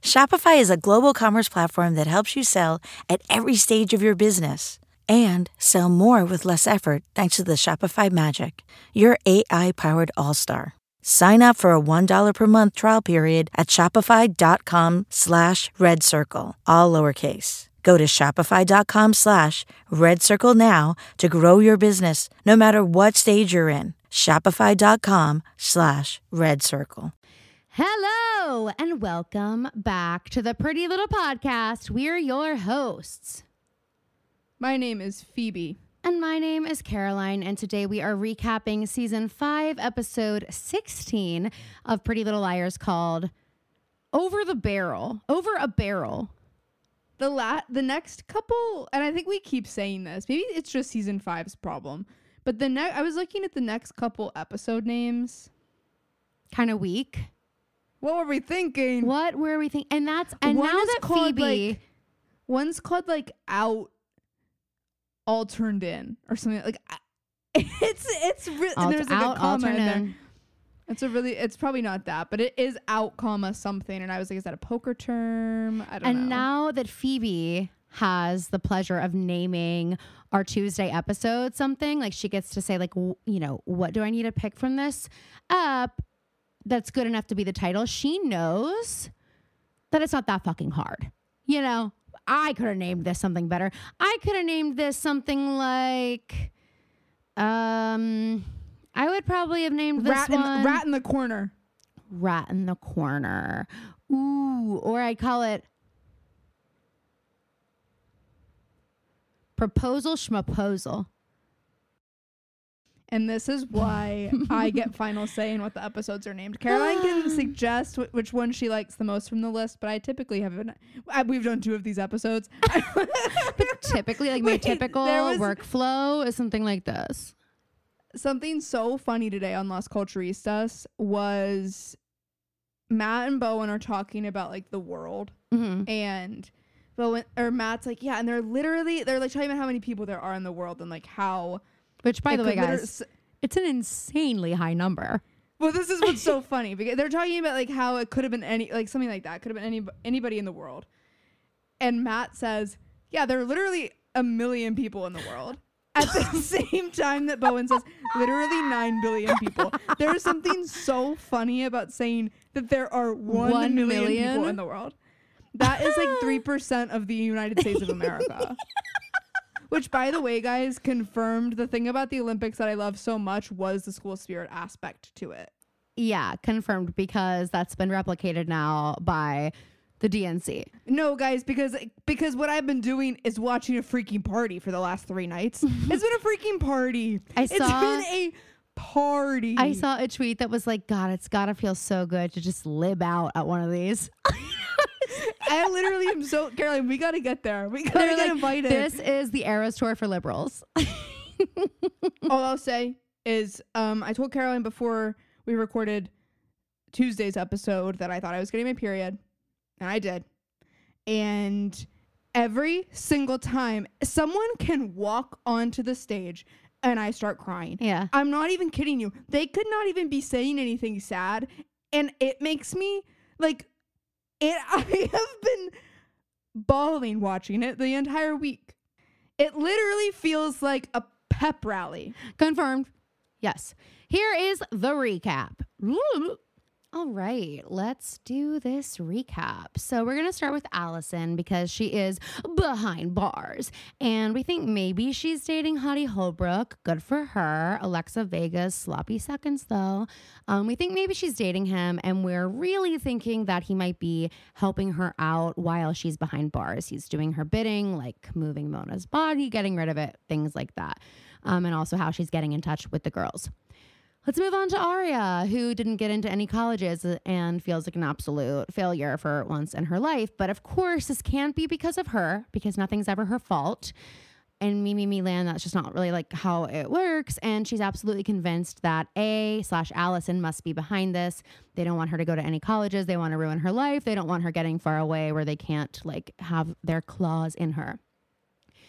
Shopify is a global commerce platform that helps you sell at every stage of your business and sell more with less effort thanks to the Shopify Magic, your AI-powered all-star. Sign up for a $1 per month trial period at shopify.com/redcircle, all lowercase. Go to shopify.com/redcircle now to grow your business no matter what stage you're in. Shopify.com/redcircle. Hello and welcome back to the Pretty Little Podcast. We're your hosts. My name is Phoebe. And my name is Caroline, and today we are recapping Season 5, Episode 16 of Pretty Little Liars called Over a Barrel. The next couple, and I think we keep saying this, maybe it's just Season 5's problem, but I was looking at the next couple episode names. Kind of weak. What were we thinking? What were we thinking? And now that Phoebe... one's called like Out All Turned In or something like it's really there's like a comma in there. It's probably not that, but it is out comma something, and I was like, is that a poker term? I don't know. And now that Phoebe has the pleasure of naming our Tuesday episode something, like she gets to say like, what do I need to pick from this up that's good enough to be the title? She knows that it's not that fucking hard. I could have named this something better. I could have named this something like, I would probably have named this one Rat in the Corner. Rat in the Corner. Ooh, or I'd call it Proposal Schmoposal. And this is why I get final say in what the episodes are named. Caroline can suggest which one she likes the most from the list, but I typically haven't. We've done 2 of these episodes. But typically, like my typical workflow is something like this. Something so funny today on Las Culturistas was Matt and Bowen are talking about like the world, and Matt's like, yeah, and they're like talking about how many people there are in the world and like how. Which, by the way, guys, it's an insanely high number. Well, this is what's so funny because they're talking about like how it could have been something like that. Could have been anybody in the world. And Matt says, yeah, there are literally 1 million people in the world. At the same time that Bowen says, literally 9 billion people. There is something so funny about saying that there are 1 million people in the world. That is like 3% of the United States of America. Which, by the way, guys, confirmed the thing about the Olympics that I love so much was the school spirit aspect to it. Yeah, confirmed, because that's been replicated now by the DNC. No, guys, because what I've been doing is watching a freaking party for the last 3 nights. It's been a freaking party. It's been a party. I saw a tweet that was like, God, it's got to feel so good to just live out at one of these. I literally am so, Caroline, we got to get there. We got to get invited. This is the Eras Tour for liberals. All I'll say is I told Caroline before we recorded Tuesday's episode that I thought I was getting my period. And I did. And every single time someone can walk onto the stage and I start crying. Yeah. I'm not even kidding you. They could not even be saying anything sad. And it makes me like... I have been bawling watching it the entire week. It literally feels like a pep rally. Confirmed. Yes. Here is the recap. All right, let's do this recap. So we're going to start with Allison because she is behind bars. And we think maybe she's dating Hottie Holbrook. Good for her. Alexa Vega's sloppy seconds, though. We think maybe she's dating him, and we're really thinking that he might be helping her out while she's behind bars. He's doing her bidding, like moving Mona's body, getting rid of it, things like that. And also how she's getting in touch with the girls. Let's move on to Aria, who didn't get into any colleges and feels like an absolute failure for once in her life. But of course, this can't be because of her, because nothing's ever her fault. And me land, that's just not really like how it works. And she's absolutely convinced that Allison must be behind this. They don't want her to go to any colleges. They want to ruin her life. They don't want her getting far away where they can't like have their claws in her.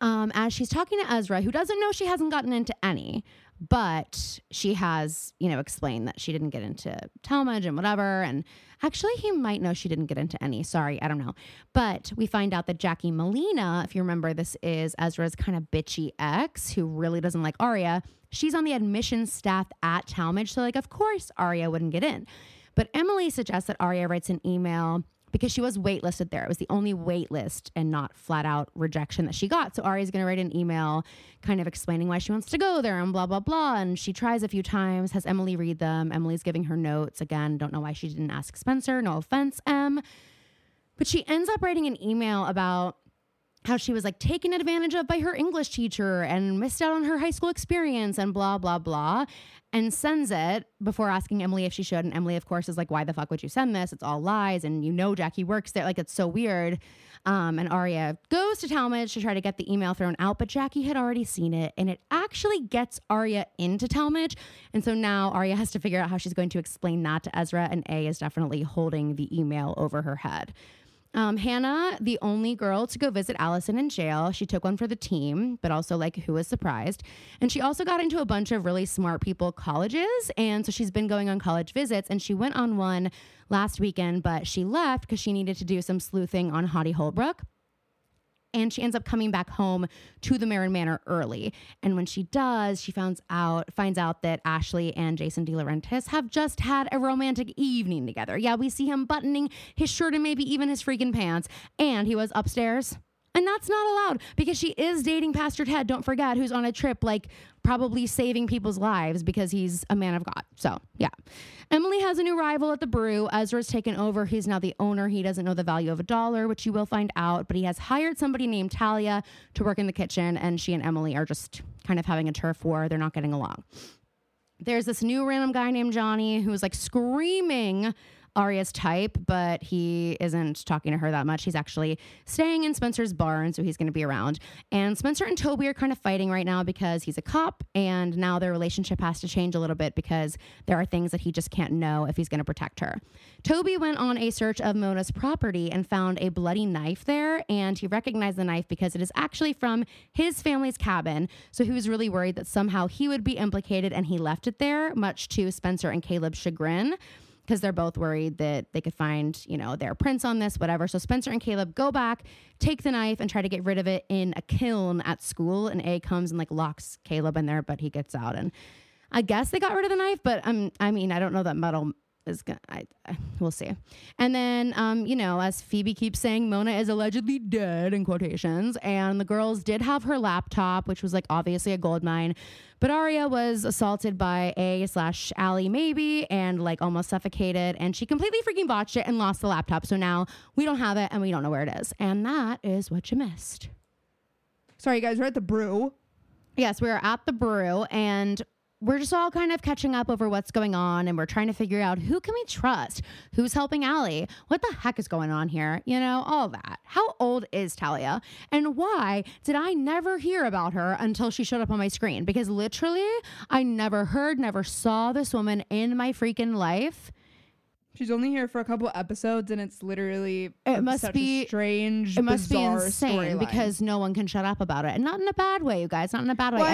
as she's talking to Ezra, who doesn't know she hasn't gotten into any, but she has, explained that she didn't get into Talmadge and whatever. And actually, he might know she didn't get into any. Sorry, I don't know. But we find out that Jackie Molina, if you remember, this is Ezra's kind of bitchy ex who really doesn't like Aria. She's on the admissions staff at Talmadge. So, of course, Aria wouldn't get in. But Emily suggests that Aria writes an email because she was waitlisted there. It was the only waitlist and not flat out rejection that she got. So Aria's going to write an email kind of explaining why she wants to go there and blah, blah, blah. And she tries a few times, has Emily read them. Emily's giving her notes. Again, don't know why she didn't ask Spencer. No offense, Em. But she ends up writing an email about how she was taken advantage of by her English teacher and missed out on her high school experience and blah, blah, blah, and sends it before asking Emily if she should. And Emily, of course, is like, why the fuck would you send this? It's all lies. And Jackie works there. It's so weird. And Aria goes to Talmadge to try to get the email thrown out, but Jackie had already seen it, and it actually gets Aria into Talmadge. And so now Aria has to figure out how she's going to explain that to Ezra, and A is definitely holding the email over her head. Hannah, the only girl to go visit Allison in jail. She took one for the team, but also who was surprised. And she also got into a bunch of really smart people colleges. And so she's been going on college visits, and she went on one last weekend, but she left because she needed to do some sleuthing on Hottie Holbrook. And she ends up coming back home to the Marin Manor early. And when she does, she finds out that Ashley and Jason DeLaurentis have just had a romantic evening together. Yeah, we see him buttoning his shirt and maybe even his freaking pants. And he was upstairs. And that's not allowed because she is dating Pastor Ted, don't forget, who's on a trip, probably saving people's lives because he's a man of God. So, yeah. Emily has a new rival at the brew. Ezra's taken over. He's now the owner. He doesn't know the value of $1, which you will find out, but he has hired somebody named Talia to work in the kitchen, and she and Emily are just kind of having a turf war. They're not getting along. There's this new random guy named Johnny who's screaming Aria's type, but he isn't talking to her that much. He's actually staying in Spencer's barn, so he's going to be around. And Spencer and Toby are kind of fighting right now because he's a cop, and now their relationship has to change a little bit because there are things that he just can't know if he's going to protect her. Toby went on a search of Mona's property and found a bloody knife there, and he recognized the knife because it is actually from his family's cabin. So he was really worried that somehow he would be implicated, and he left it there, much to Spencer and Caleb's chagrin, because they're both worried that they could find, their prints on this, whatever. So Spencer and Caleb go back, take the knife, and try to get rid of it in a kiln at school. And A comes and locks Caleb in there, but he gets out. And I guess they got rid of the knife, but I don't know that metal is gonna. We'll see. And then, as Phoebe keeps saying, Mona is allegedly dead in quotations, and the girls did have her laptop, which was obviously a gold mine. But Aria was assaulted by A/Allie maybe and almost suffocated, and she completely freaking botched it and lost the laptop. So now we don't have it and we don't know where it is. And that is what you missed. Sorry, guys, we're at the brew. Yes, we're at the brew, and we're just all kind of catching up over what's going on, and we're trying to figure out who can we trust, who's helping Allie, what the heck is going on here, all that. How old is Talia, and why did I never hear about her until she showed up on my screen? Because literally, I never saw this woman in my freaking life. She's only here for a couple episodes, and it's literally such a strange, it must be insane storyline because no one can shut up about it, and not in a bad way, you guys. Not in a bad way. Well, I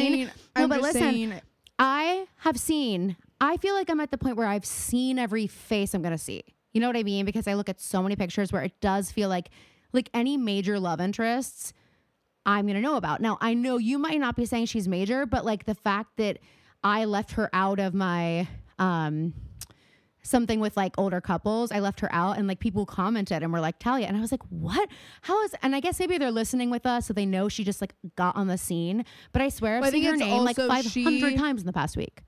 feel like I'm at the point where I've seen every face I'm gonna see. You know what I mean? Because I look at so many pictures where it does feel like any major love interests I'm gonna know about. Now I know you might not be saying she's major, but the fact that I left her out of my something with older couples, I left her out, and people commented and were like, Talia, and I was like, what? How is? And I guess maybe they're listening with us, so they know she just got on the scene. But I swear I've seen her name 500 times in the past week.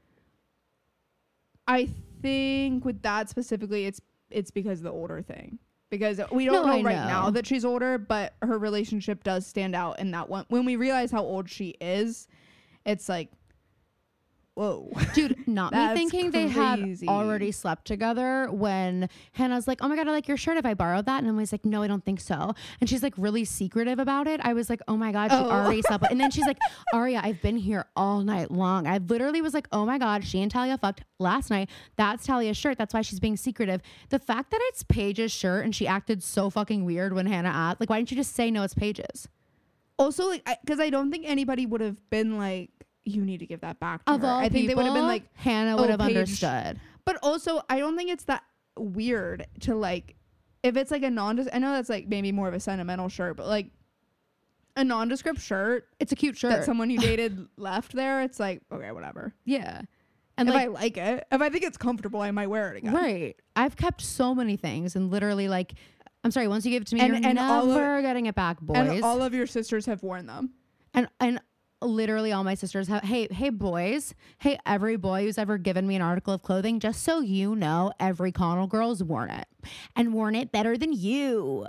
I think with that specifically, it's because of the older thing. Because we don't know right now that she's older, but her relationship does stand out in that one. When we realize how old she is, it's whoa. Dude, not me thinking crazy. They had already slept together when Hannah's like, oh my God, I like your shirt if I borrowed that. And Emily's like, no, I don't think so. And she's really secretive about it. I was like, oh my God, she already slept. And then she's like, Aria, I've been here all night long. I literally was like, oh my God, she and Talia fucked last night. That's Talia's shirt. That's why she's being secretive. The fact that it's Paige's shirt and she acted so fucking weird when Hannah asked, why didn't you just say no, it's Paige's? Also, like, because I don't think anybody would have been like, you need to give that back to Of her. all I think they would have been like, Hannah would have Paige. understood. but also, I don't think it's that weird to like, if it's like a I know that's like maybe more of a sentimental shirt, but like a nondescript shirt It's a cute shirt. that someone you dated left there, it's like, okay, whatever. Yeah. And If like, I like it, if I think it's comfortable, I might wear it again. right. I've kept so many things and literally like, I'm sorry, once you give it to me, And- you're and all of- never getting it back, boys. And all of your sisters have worn them. And literally all my sisters have, hey boys, hey, every boy who's ever given me an article of clothing, just so you know, every Connell girl's worn it and worn it better than you.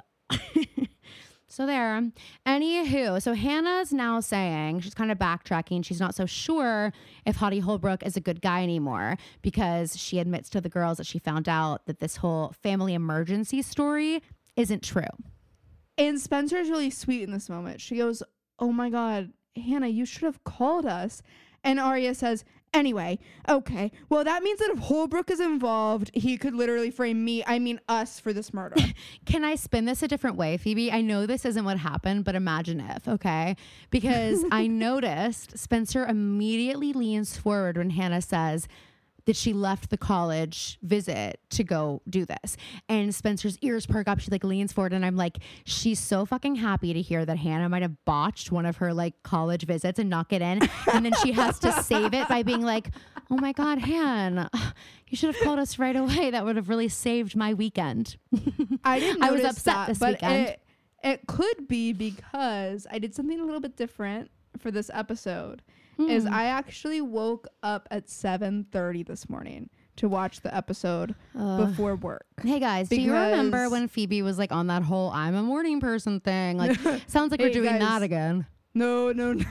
So there. Anywho, so Hannah's now saying, she's kind of backtracking. She's not so sure if Hottie Holbrook is a good guy anymore because she admits to the girls that she found out that this whole family emergency story isn't true. And Spencer's really sweet in this moment. She goes, oh my God, Hannah, you should have called us. And Arya says, anyway, okay, well, that means that if Holbrook is involved, he could literally frame us for this murder. Can I spin this a different way, Phoebe? I know this isn't what happened, but imagine if, okay? Because I noticed Spencer immediately leans forward when Hannah says that she left the college visit to go do this. And Spencer's ears perk up. She like leans forward and I'm like, she's so fucking happy to hear that Hannah might have botched one of her like college visits and not get in. And then she has to save it by being like, oh my God, Han, you should have called us right away. That would have really saved my weekend. I didn't I was notice upset that, this but weekend. It could be because I did something a little bit different for this episode. Is I actually woke up at 7:30 this morning to watch the episode before work. Hey guys, do you remember Because- when Phoebe was like on that whole I'm a morning person thing? Like, sounds like we're Hey, doing guys. that again. No,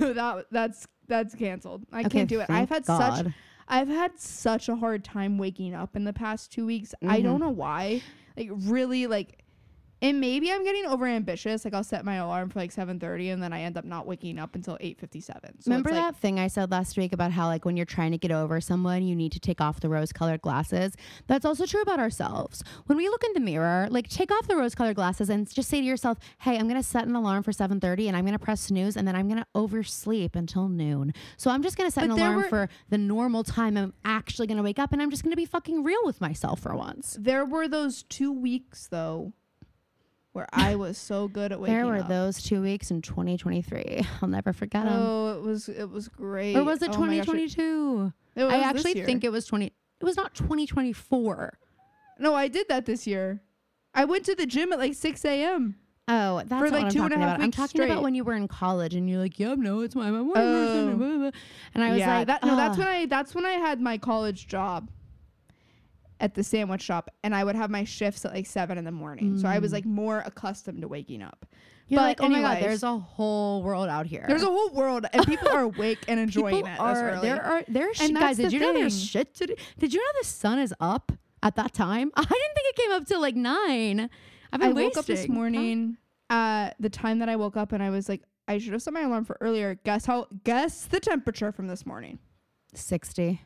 that's canceled. I can't do it. thank I've had such a hard time waking up in the past 2 weeks. I don't know why. Like really like, and maybe I'm getting over ambitious. Like I'll set my alarm for like 7:30 and then I end up not waking up until 8:57. So Remember it's like, that thing I said last week about how like when you're trying to get over someone, you need to take off the rose-colored glasses? That's also true about ourselves. When we look in the mirror, like take off the rose-colored glasses and just say to yourself, hey, I'm going to set an alarm for 7:30 and I'm going to press snooze and then I'm going to oversleep until noon. So I'm just going to set an alarm for the normal time I'm actually going to wake up and I'm just going to be fucking real with myself for once. There were those 2 weeks though where I was so good at waking up. There were those 2 weeks in 2023. I'll never forget them. Oh, it was great. Or was it Oh my gosh, 2022? it was I this actually year. think it was It was not 2024. No, I did that this year. I went to the gym at like 6 a.m. Oh, that's For not like what I'm 2.5 talking about. I'm weeks talking about straight. when you were in college and you're like, yep, no, it's my morning person. Blah, blah, blah. And I was like, that's when I had my college job at the sandwich shop, and I would have my shifts at like 7 in the morning. So I was like more accustomed to waking up. you're but like, oh my God, anyways, there's a whole world out here. there's a whole world, and people are awake and enjoying People it. are, there's shit, And guys, that's did the you know there's thing. shit to do? Did you know the sun is up at that time? I didn't think it came up till like 9. I've been I woke up this wasting. morning the time that I woke up, and I was like, I should have set my alarm for earlier. Guess the temperature from this morning. 60.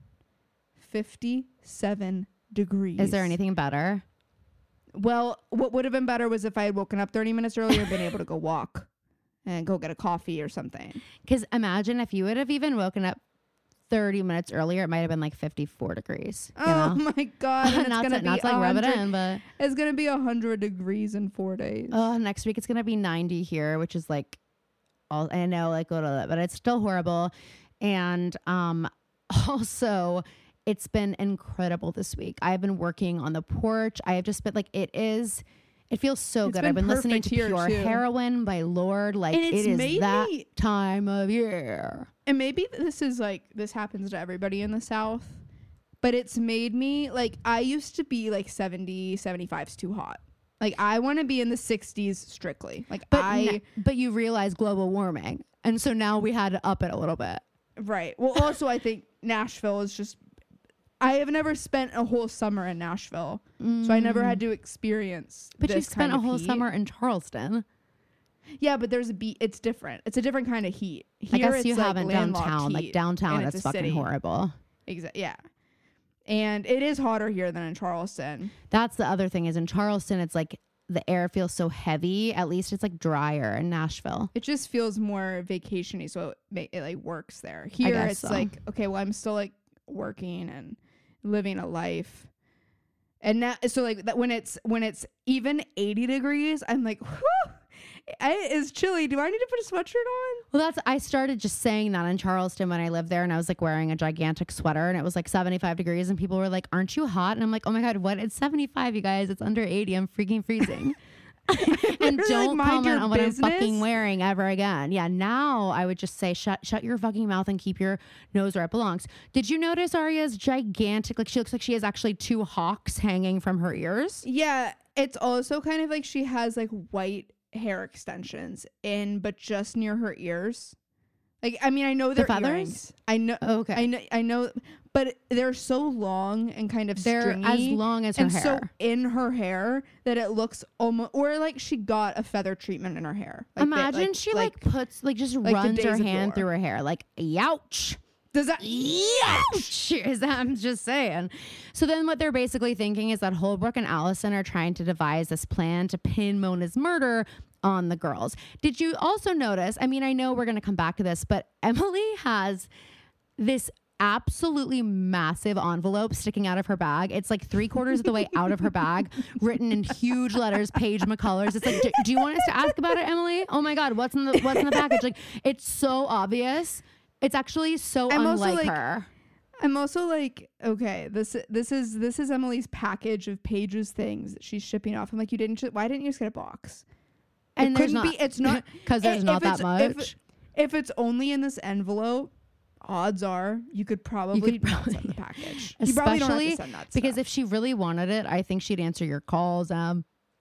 57 degrees. Is there anything better? Well, what would have been better was if I had woken up 30 minutes earlier and been able to go walk and go get a coffee or something. Because imagine if you would have even woken up 30 minutes earlier, it might have been like 54 degrees. You Oh know? my God. And it's not gonna to, be not to like rub it 100 in, but It's going to be 100 degrees in 4 days. next week it's gonna be 90 here, which is like, all I know, like, but it's still horrible. And also, it's been incredible this week. I've been working on the porch. I have just been like, it feels so It's good. been I've been listening perfect to here, Pure too. Heroine by Lord. Like, And it it's is made that me- time of year. And maybe this happens to everybody in the South, but it's made me like, I used to be like 70, 75 is too hot. Like I want to be in the 60s strictly. Like But you realize global warming. And so now we had to up it a little bit. right. Well, also I think Nashville is just, I have never spent a whole summer in Nashville. So I never had to experience But you this spent kind a of whole heat. summer in Charleston. Yeah, but there's it's different. It's a different kind of heat. I Here guess it's you like haven't landlocked downtown. Like heat, downtown, and it's a fucking city. horrible. Yeah. And it is hotter here than in Charleston. That's the other thing is in Charleston, it's like the air feels so heavy. At least it's like drier in Nashville. It just feels more vacation-y, so it like works there. Here it's so. like, okay, well, I'm still like working and living a life. And now, so like that when it's even 80 degrees, I'm like, whew, it's chilly. Do I need to put a sweatshirt on? Well, I started just saying that in Charleston when I lived there, and I was like wearing a gigantic sweater, and it was like 75 degrees, and people were like, "Aren't you hot?" And I'm like, "Oh my God, what? It's 75, you guys. It's under 80. I'm freaking freezing." And don't like, comment on what business. I'm fucking wearing ever again. Yeah, now I would just say shut your fucking mouth and keep your nose where it belongs. Did you notice Aria's gigantic? Like she looks like she has actually 2 hawks hanging from her ears. Yeah, it's also kind of like she has like white hair extensions but just near her ears. Like, I mean, I know they're feathers? earrings. I know. Okay. I know, but they're so long and kind of They're stringy, as long as her and hair. so in her hair that it looks almost, or like she got a feather treatment in her hair. Like Imagine she like puts like just like the runs her Days of hand Yore. through her hair like youch. Does that? Ouch! I'm just saying. So then what they're basically thinking is that Holbrook and Allison are trying to devise this plan to pin Mona's murder on the girls. Did you also notice, I mean, I know we're going to come back to this, but Emily has this absolutely massive envelope sticking out of her bag. It's like 3/4 of the way out of her bag, written in huge letters, Paige McCullers. It's like, do you want us to ask about it, Emily? Oh my God, what's in the package? Like, it's so obvious. It's actually so unlike her. I'm also like, okay, this is Emily's package of Paige's things that she's shipping off. I'm like, why didn't you just get a box? And It's not because there's not that much. If it's only in this envelope, odds are you could probably not send the package. You probably don't have to send that because stuff. if she really wanted it, I think she'd answer your calls. Oh,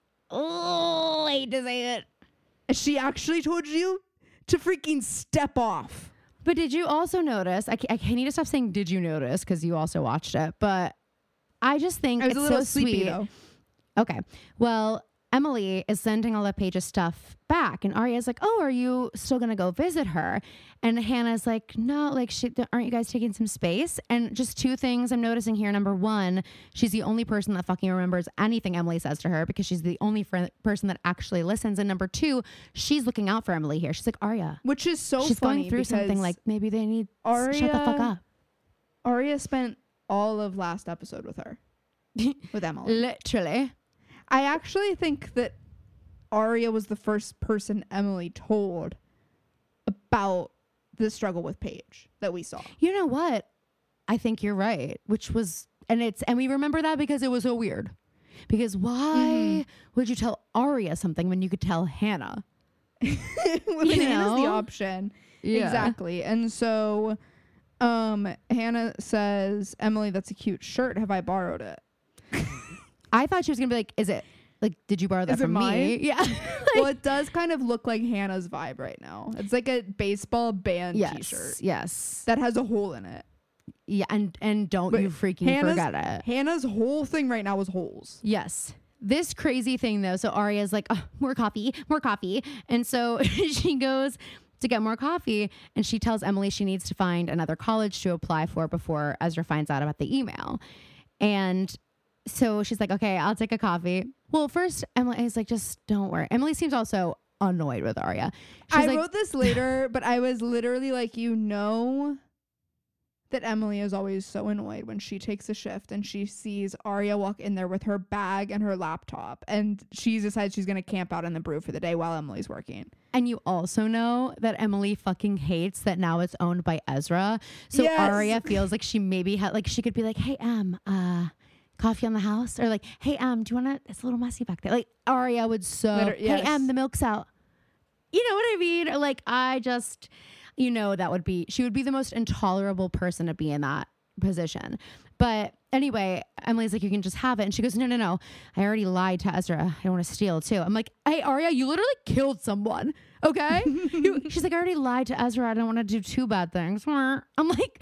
I hate to say it. She actually told you to freaking step off. But did you also notice? I need to stop saying "did you notice" because you also watched it. But I just think I was it's a little so sleepy sweet. though. Okay, well, Emily is sending all of Paige's stuff back, and Aria's like, "Oh, are you still gonna go visit her?" And Hannah's like, "No, like, aren't you guys taking some space?" And just 2 things I'm noticing here. Number 1, she's the only person that fucking remembers anything Emily says to her because she's the only person that actually listens. And number 2, she's looking out for Emily here. She's like, Aria, Which is so she's funny going through something. because Like maybe they need shut the fuck up. Aria spent all of last episode with her, with Emily. Literally. I actually think that Aria was the first person Emily told about the struggle with Paige that we saw. You know what? I think you're right. And we remember that because it was so weird. Because why would you tell Aria something when you could tell Hannah? When Hannah's the option. Yeah. Exactly. And so Hannah says, Emily, that's a cute shirt. Have I borrowed it? I thought she was gonna be like, is it like, did you borrow that Is it from mine? me? Yeah. Well, it does kind of look like Hannah's vibe right now. It's like a baseball band t-shirt Yes. that has a hole in it. Yeah. And don't But you freaking forget it. Hannah's whole thing right now is holes. Yes. This crazy thing though. So Aria's like, oh, more coffee. And so she goes to get more coffee and she tells Emily she needs to find another college to apply for before Ezra finds out about the email. And so she's like, okay, I'll take a coffee. Well, first Emily is like, just don't worry. Emily seems also annoyed with Aria. I wrote this later, but I was literally like, you know that Emily is always so annoyed when she takes a shift and she sees Aria walk in there with her bag and her laptop and she decides she's going to camp out in the brew for the day while Emily's working. And you also know that Emily fucking hates that now it's owned by Ezra. So Yes. Aria feels like she maybe had, like, she could be like, hey, coffee on the house, or like, hey, do you want to, it's a little messy back there. Like Aria would Yes. the milk's out. You know what I mean? Or like, she would be the most intolerable person to be in that position. But anyway, Emily's like, you can just have it. And she goes, no. I already lied to Ezra. I don't want to steal too. I'm like, hey, Aria, you literally killed someone. Okay. She's like, I already lied to Ezra. I don't want to do 2 bad things. I'm like,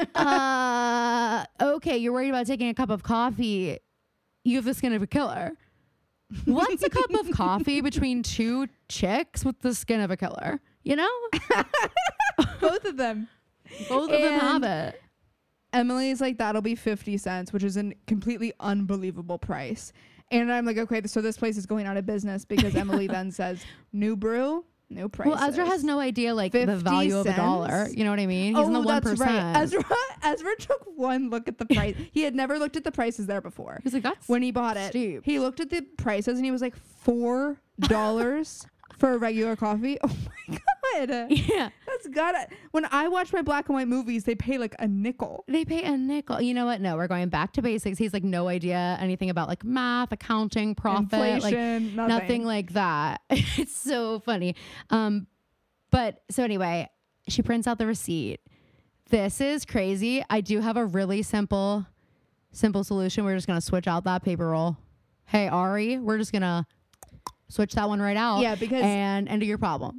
okay, you're worried about taking a cup of coffee. You have the skin of a killer. What's a cup of coffee between 2 chicks with the skin of a killer? You know? Both of them. Both of them have it. Emily's like, that'll be 50 cents, which is a completely unbelievable price. And I'm like, okay, so this place is going out of business because Emily then says, new brew, new prices. Well, Ezra has no idea like the 50 value of a dollar. cents? You know what I mean? He's in the 1%. That's right. Ezra took one look at the price. He had never looked at the prices there before. He's like, that's when he bought it. steep. He looked at the prices and he was like, $4 for a regular coffee. Oh my god. Yeah. That's gotta. When I watch my black and white movies, they pay like a nickel. They pay a nickel. You know what? No, we're going back to basics. He's like no idea anything about like math, accounting, profit, Inflation, like nothing like that. It's so funny. But so anyway, she prints out the receipt. This is crazy. I do have a really simple solution. We're just gonna switch out that paper roll. Hey Ari, we're just gonna switch that one right out. Yeah, because and end of your problem.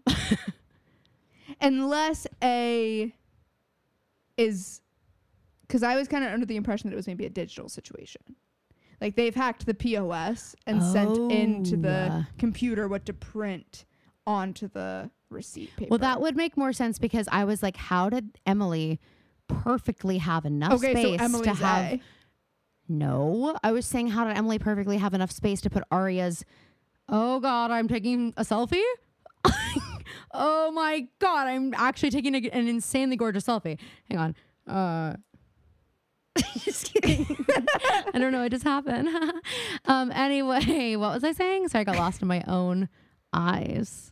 Unless A is, because I was kind of under the impression that it was maybe a digital situation. Like they've hacked the POS and sent into the computer what to print onto the receipt paper. Well, that would make more sense because I was like, how did Emily perfectly have enough space so Emily's to have... A. No, I was saying, how did Emily perfectly have enough space to put Aria's, oh God, I'm taking a selfie? Oh my God, I'm actually taking an insanely gorgeous selfie. Hang on. Just kidding. I don't know what just happened. Anyway, what was I saying? Sorry, I got lost in my own eyes.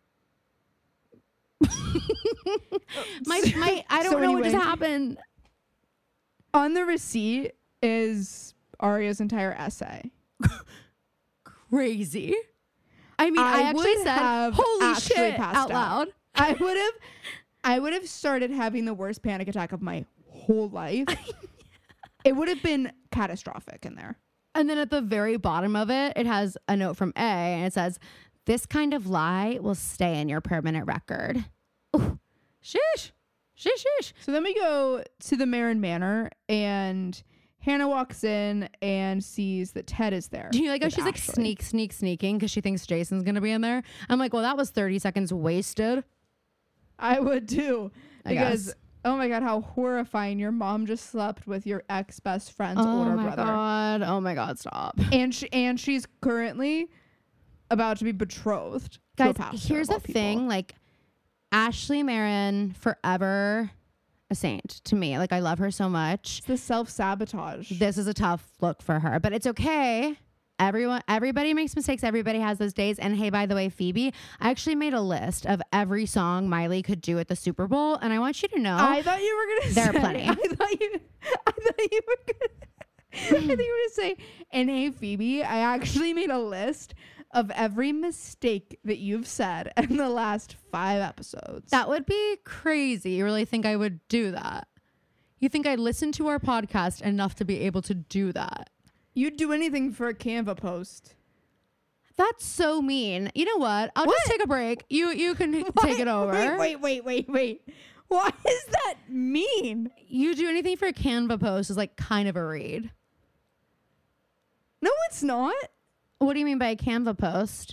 I don't know what just happened. On the receipt is Aria's entire essay. Crazy. I mean, I actually said, holy shit, out loud. I would have started having the worst panic attack of my whole life. It would have been catastrophic in there. And then at the very bottom of it, it has a note from A, and it says, this kind of lie will stay in your permanent record. Ooh, sheesh. Sheesh. So then we go to the Marin Manor, and Hannah walks in and sees that Ted is there. Do you like how she's Ashley. Like sneaking because she thinks Jason's going to be in there? I'm like, well, that was 30 seconds wasted. I would too. Because, oh my God, how horrifying. Your mom just slept with your ex-best friend's older brother. Oh my God, stop. And she's currently about to be betrothed. Guys, here's the thing. Like, Ashley Marin, forever a saint to me. Like, I love her so much. It's the self-sabotage. This is a tough look for her, but it's okay. Everybody makes mistakes. Everybody has those days. And hey, by the way, Phoebe, I actually made a list of every song Miley could do at the Super Bowl, and I want you to know. I thought you were gonna say. There are plenty. I thought you were gonna say. And hey, Phoebe, I actually made a list of every mistake that you've said in the last 5 episodes. That would be crazy. You really think I would do that? You think I listen to our podcast enough to be able to do that? You'd do anything for a Canva post. That's so mean. You know what? I'll just take a break. You can take it over. Wait. Why is that mean? You do anything for a Canva post is like kind of a read. No, it's not. What do you mean by a Canva post?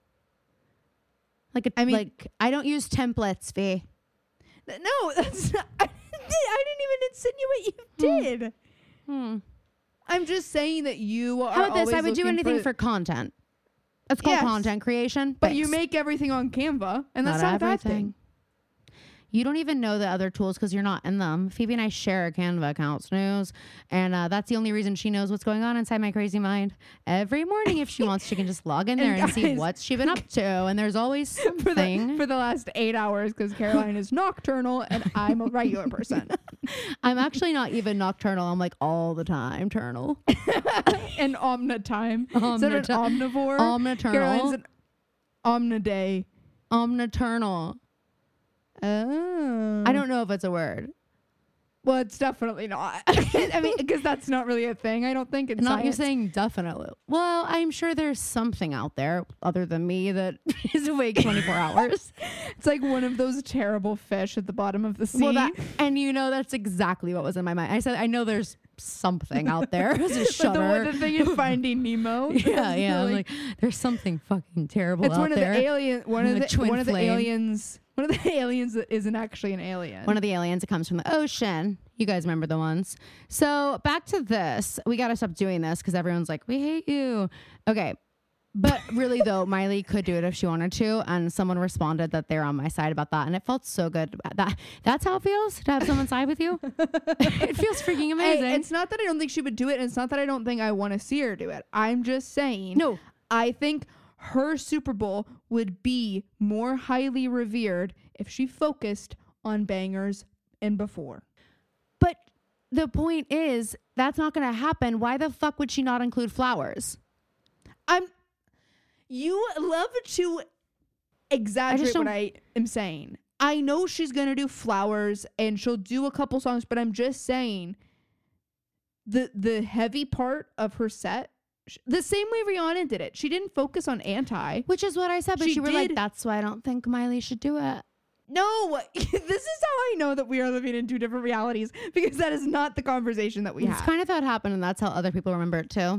Like I don't use templates, V. No, that's not. I didn't even insinuate you did. I'm just saying that you are. How about this? I would do looking anything for content. It's called content creation. But you make everything on Canva, and that's not a bad thing. You don't even know the other tools because you're not in them. Phoebe and I share a Canva account, Snooze, and that's the only reason she knows what's going on inside my crazy mind. Every morning, if she wants, she can just log in there and see what's she been up to. And there's always something. For the last 8 hours, because Caroline is nocturnal and I'm a regular person. I'm actually not even nocturnal. I'm like all the time turnal. And omnitime. Is that an omnivore? Omniturnal. Caroline's an omniday. Omniturnal. Oh. I don't know if it's a word. Well, it's definitely not. I mean, because that's not really a thing. I don't think it's not. You're saying definitely. Well, I'm sure there's something out there other than me that is awake 24 hours. It's like one of those terrible fish at the bottom of the sea. Well, and that's exactly what was in my mind. I said, I know there's something out there. It's a But shutter. the thing in Finding Nemo. Yeah, It's yeah. I'm like, there's something fucking terrible it's out one of there. the alien. One of The the twin one of the flame. aliens. One of the aliens that isn't actually an alien. One of the aliens that comes from the ocean. You guys remember the ones. So back to this. We got to stop doing this because everyone's like, we hate you. Okay. But really, though, Miley could do it if she wanted to. And someone responded that they're on my side about that. And it felt so good. That's how it feels to have someone side with you. It feels freaking amazing. Hey, it's not that I don't think she would do it. And it's not that I don't think I want to see her do it. I'm just saying. No. I think her Super Bowl would be more highly revered if she focused on bangers and before. But the point is, that's not going to happen. Why the fuck would she not include flowers? You love to exaggerate don't- what I am saying. I know she's going to do flowers and she'll do a couple songs, but I'm just saying the heavy part of her set, the same way Rihanna did it. She didn't focus on anti. Which is what I said, but She you were like, did- that's why I don't think Miley should do it. No, this is how I know that we are living in two different realities, because that is not the conversation that we It's had. kind of how it happened, and that's how other people remember it too.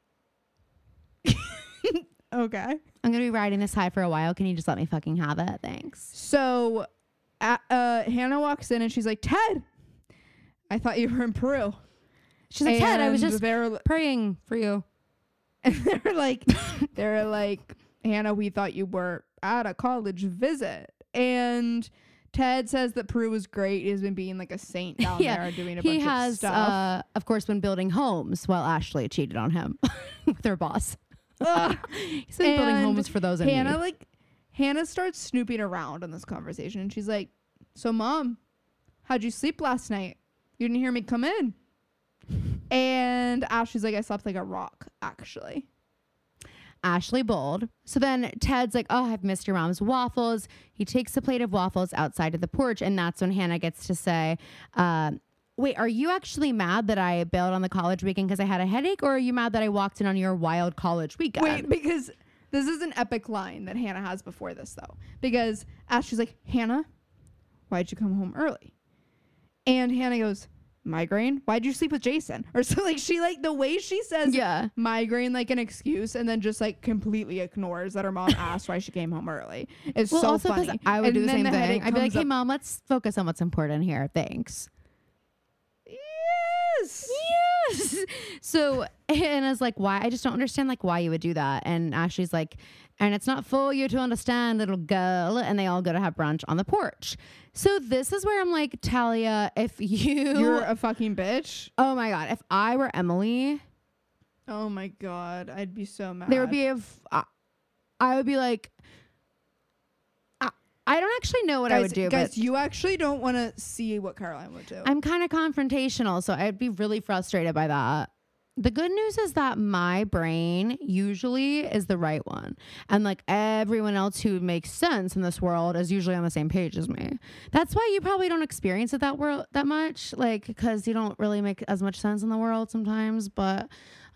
Okay. I'm going to be riding this high for a while. Can you just let me fucking have it? Thanks. So Hannah walks in and she's like, Ted, I thought you were in Peru. She's like, Ted, I was And just they're praying for you. and they're like, Hannah, we thought you were at a college visit. And Ted says that Peru was great. He's been being like a saint down there doing a bunch He of has, stuff. of course, been building homes while Ashley cheated on him with her boss. Ugh. He's been building And homes for those in Hannah, need. Hannah starts snooping around in this conversation, and she's like, so Mom, how'd you sleep last night? You didn't hear me come in. And Ashley's like, I slept like a rock, actually. Ashley Bold. So then Ted's like, oh, I've missed your mom's waffles. He takes a plate of waffles outside of the porch, and that's when Hannah gets to say, wait, are you actually mad that I bailed on the college weekend because I had a headache, or are you mad that I walked in on your wild college weekend? Wait, because this is an epic line that Hannah has before this, though. Because Ashley's like, Hannah, why'd you come home early? And Hannah goes, migraine? Why'd you sleep with Jason? Or so, like, she, like, the way she says migraine like an excuse, and then just, like, completely ignores that her mom asked why she came home early. It's well, so also funny. I would And do the then same thing. headache I'd be like, comes hey, up- Mom, let's focus on what's important here. Thanks. Yes. Yes. So Hannah's like, why? I just don't understand, like, why you would do that. And Ashley's like, and it's not for you to understand, little girl. And they all go to have brunch on the porch. So this is where I'm like, Talia, if You're a fucking bitch. oh my God, if I were Emily, Oh my God. I'd be so mad. there would be I would be like, I don't actually know what I would do, Guys, but you actually don't want to see what Caroline would do. I'm kind of confrontational, so I'd be really frustrated by that. The good news is that my brain usually is the right one. And like everyone else who makes sense in this world is usually on the same page as me. That's why you probably don't experience it that much, like, because you don't really make as much sense in the world sometimes. But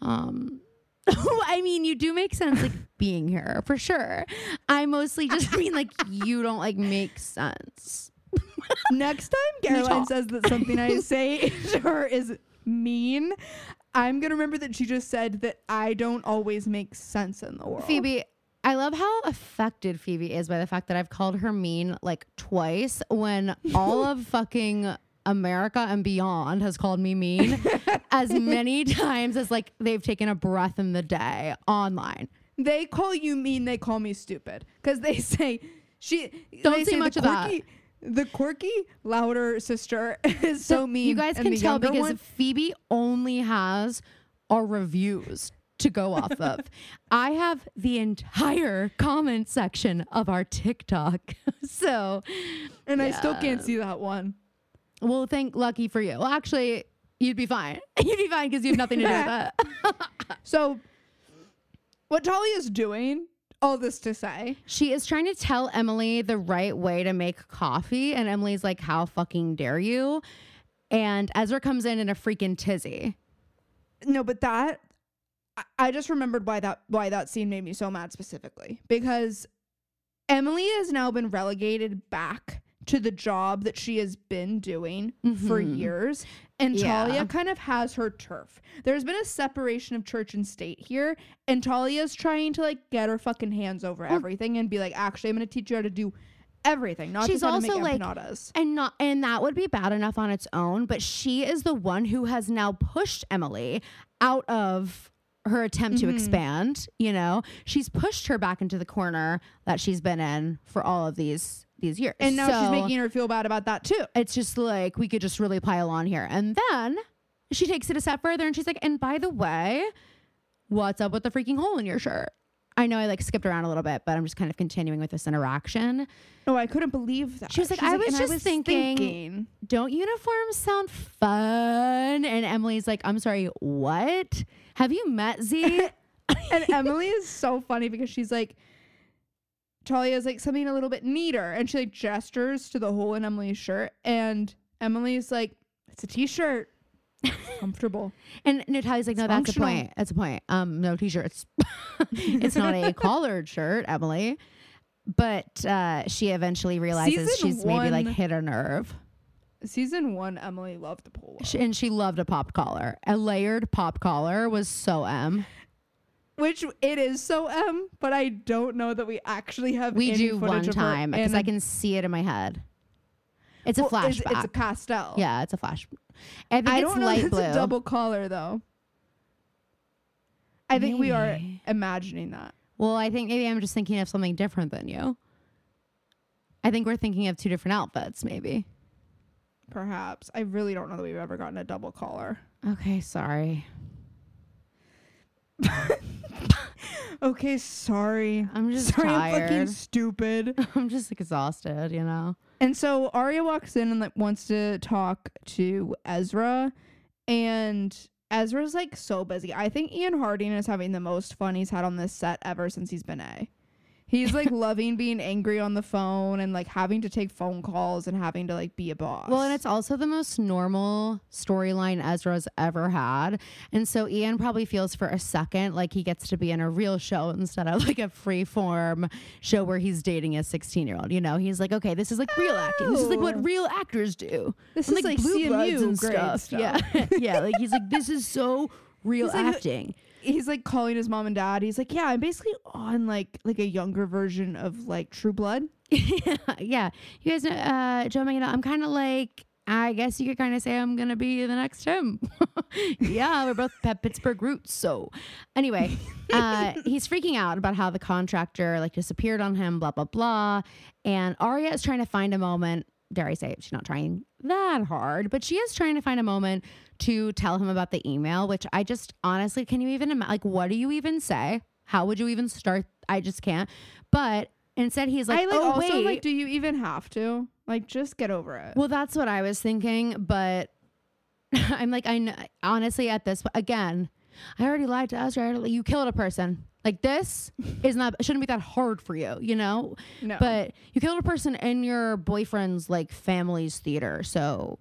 I mean, you do make sense, like, being here for sure. I mostly just mean, like, you don't like make sense. Next time Caroline says that something I say to her is mean, I'm going to remember that she just said that I don't always make sense in the world. Phoebe, I love how affected Phoebe is by the fact that I've called her mean like twice when all of fucking America and beyond has called me mean as many times as like they've taken a breath in the day online. They call you mean, they call me stupid. Because they say, Don't they say much of that. The quirky, louder sister is so mean. You guys and can the tell younger because one- Phoebe only has our reviews to go off of. I have the entire comment section of our TikTok. So, and I still can't see that one. well, lucky for you. Well, actually, you'd be fine. You'd be fine because you have nothing to do with it. So, what Talia's doing, all this to say, She is trying to tell Emily the right way to make coffee, and Emily's like, how fucking dare you? And Ezra comes in a freaking tizzy. no, but that I just remembered why that scene made me so mad specifically, because Emily has now been relegated back to the job that she has been doing for years. And Yeah. Talia kind of has her turf. There's been a separation of church and state here. And Talia's trying to like get her fucking hands over everything and be like, actually, I'm going to teach you how to do everything. Not She's just how to make also like, empanadas. and that would be bad enough on its own, but she is the one who has now pushed Emily out of her attempt to expand. You know, she's pushed her back into the corner that she's been in for all of these years. And now she's So making her feel bad about that too. it's just like, we could just really pile on here. And then she takes it a step further and she's like, and by the way, what's up with the freaking hole in your shirt? I know I like skipped around a little bit, but I'm just kind of continuing with this interaction. No, I couldn't believe that. She was like, She's I was "And just thinking, don't uniforms sound fun? And Emily's like, I'm sorry, what? Have you met Z? And Emily is so funny because she's like, Talia's like something a little bit neater. And she like gestures to the hole in Emily's shirt. And Emily's like, it's a t-shirt. It's comfortable. And Natalia's like, no, that's a functional. point. That's a point. No t-shirts. It's not a collared shirt, Emily. But she eventually realizes Season she's maybe like one- hit a nerve. Season 1, Emily loved the polo. And she loved a pop collar. A layered pop collar was so M. Which it is so but I don't know that we actually have We any do footage one of her time because in I a- can see it in my head. It's a Well, flashback. It's a pastel. Yeah, it's a flash. I think I it's don't know light if it's blue. a double collar though. I think we are Maybe. imagining that. Well, I think maybe I'm just thinking of something different than you. I think we're thinking of two different outfits, maybe. Perhaps. I really don't know that we've ever gotten a double collar. Okay, sorry. Okay, sorry. I'm just sorry, I'm fucking tired. stupid. I'm just exhausted, you know? And so Arya walks in and like wants to talk to Ezra, and Ezra's like so busy. I think Ian Harding is having the most fun he's had on this set ever since he's been A. He's like loving being angry on the phone and like having to take phone calls and having to like be a boss. Well, and it's also the most normal storyline Ezra's ever had. And so Ian probably feels for a second like he gets to be in a real show instead of like a free form show where he's dating a 16-year-old. You know, he's like, okay, this is like real acting. This is like what real actors do. This And, is like Blue CMU Bloods and grade stuff. Yeah. Yeah. Like he's like, this is so real He's like- acting. he's like calling his mom and dad. He's like, yeah, I'm basically on like a younger version of like True Blood. Yeah. You guys know, Joe Manganiello, I'm kind of like, I guess you could kind of say I'm going to be the next him. Yeah, we're both Pittsburgh roots. So anyway, he's freaking out about how the contractor like disappeared on him, blah, blah, blah. And Arya is trying to find a moment. Dare I say, she's not trying that hard, but she is trying to find a moment to tell him about the email, which I just honestly, can you even imagine? Like, what do you even say? How would you even start? I just can't. But instead, he's like, I like oh, also wait. like, do you even have to? Like, just get over it. Well, that's what I was thinking, but I'm like, I know, honestly, at this, again, I already lied to Ezra. You killed a person. Like, this is not, shouldn't be that hard for you, you know? No. But you killed a person in your boyfriend's, like, family's theater, so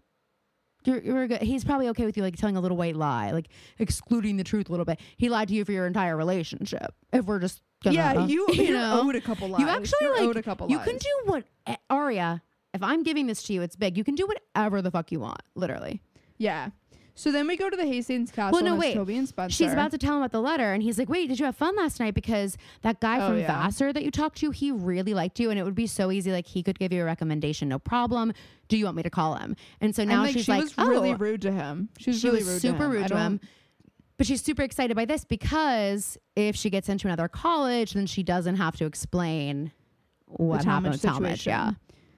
you're good. He's probably okay with you, like, telling a little white lie, like, excluding the truth a little bit. He lied to you for your entire relationship, if we're just gonna, yeah, you're know? owed a couple lies. You actually You're like owed a couple you lies. can do what Arya. If I'm giving this to you, it's big. You can do whatever the fuck you want, literally. Yeah. So then we go to the Hastings Castle. Well, no, and it's wait. Toby and Spencer. She's about to tell him about the letter, and he's like, "Wait, did you have fun last night? Because that guy Oh, from yeah. Vassar that you talked to, he really liked you, and it would be so easy. Like he could give you a recommendation, no problem. Do you want me to call him?" And so now and, she's she like, was "Oh." really rude to him. She was really rude super to him. rude I to him. don't- But she's super excited by this because if she gets into another college, then she doesn't have to explain what happened with Talmadge. situation. Yeah.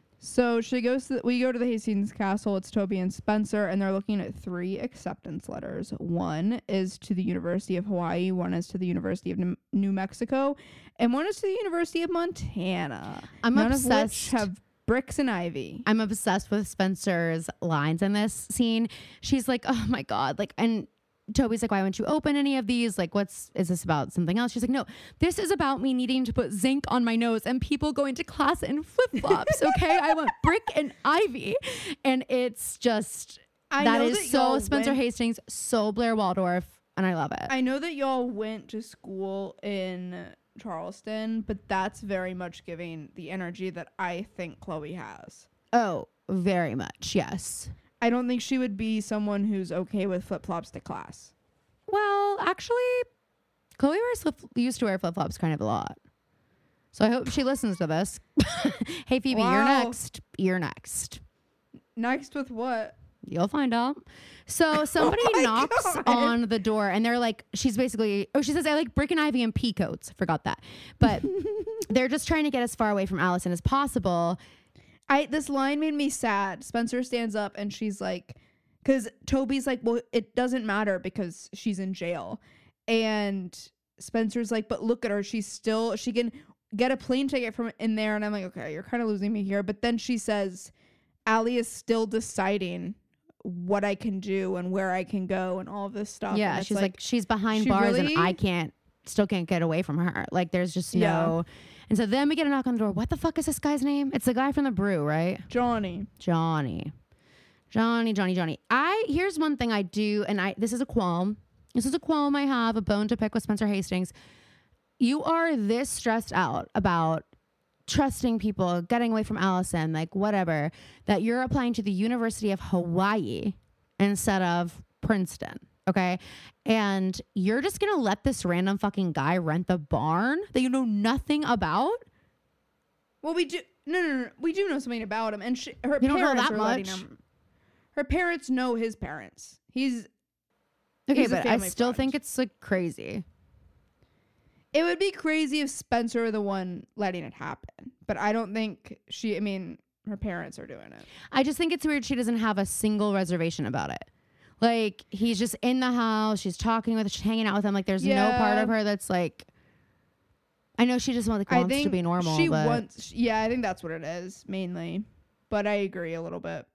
So she goes to we go to the Hastings Castle. It's Toby and Spencer, and they're looking at 3 acceptance letters. One is to the University of Hawaii, one is to the University of New Mexico, and one is to the University of Montana. I'm None of which obsessed. have bricks and ivy. I'm obsessed with Spencer's lines in this scene. She's like, "Oh my God." Like, and Toby's like, "Why wouldn't you open any of these? Like, is this about something else?" She's like, "No, this is about me needing to put zinc on my nose and people going to class in flip-flops. Okay. I want brick and ivy." And it's just, I that know is that so y'all Spencer went- Hastings, so Blair Waldorf. And I love it. I know that y'all went to school in Charleston, but that's very much giving the energy that I think Chloe has. Oh, very much. Yes. I don't think she would be someone who's okay with flip-flops to class. Well, actually, Chloe used to wear flip-flops kind of a lot. So I hope she listens to this. Hey, Phoebe, Wow. you're next. You're next. Next with what? You'll find out. So somebody Oh my knocks God. on the door and they're like, she's basically, she says, I like brick and ivy and pea coats. Forgot that. But they're just trying to get as far away from Allison as possible. This line made me sad. Spencer stands up and she's like, because Toby's like, well, it doesn't matter because she's in jail. And Spencer's like, but look at her. She can get a plane ticket from in there. And I'm like, okay, you're kind of losing me here. But then she says, Allie is still deciding what I can do and where I can go and all of this stuff. Yeah, and she's like she's behind she bars really- and I still can't get away from her. Like there's just no. And so then we get a knock on the door. What the fuck is this guy's name? It's the guy from the Brew, right? Johnny. Johnny. Here's one thing I do, and this is a qualm. This is a qualm I have, a bone to pick with Spencer Hastings. You are this stressed out about trusting people, getting away from Allison, like whatever, that you're applying to the University of Hawaii instead of Princeton. Okay. And you're just going to let this random fucking guy rent the barn that you know nothing about? Well, we do. No. We do know something about him. And her You don't know parents that are letting much? him. Her parents know his parents. Okay, He's a but I family still friend. think it's like crazy. It would be crazy if Spencer were the one letting it happen. But I don't think her parents are doing it. I just think it's weird she doesn't have a single reservation about it. Like, he's just in the house. She's she's hanging out with him. Like, there's no part of her that's like, I know she just wants to be normal. She but wants, I think that's what it is mainly. But I agree a little bit.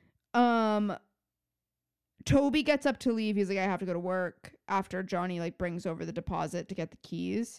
Toby gets up to leave. He's like, I have to go to work after Johnny like brings over the deposit to get the keys.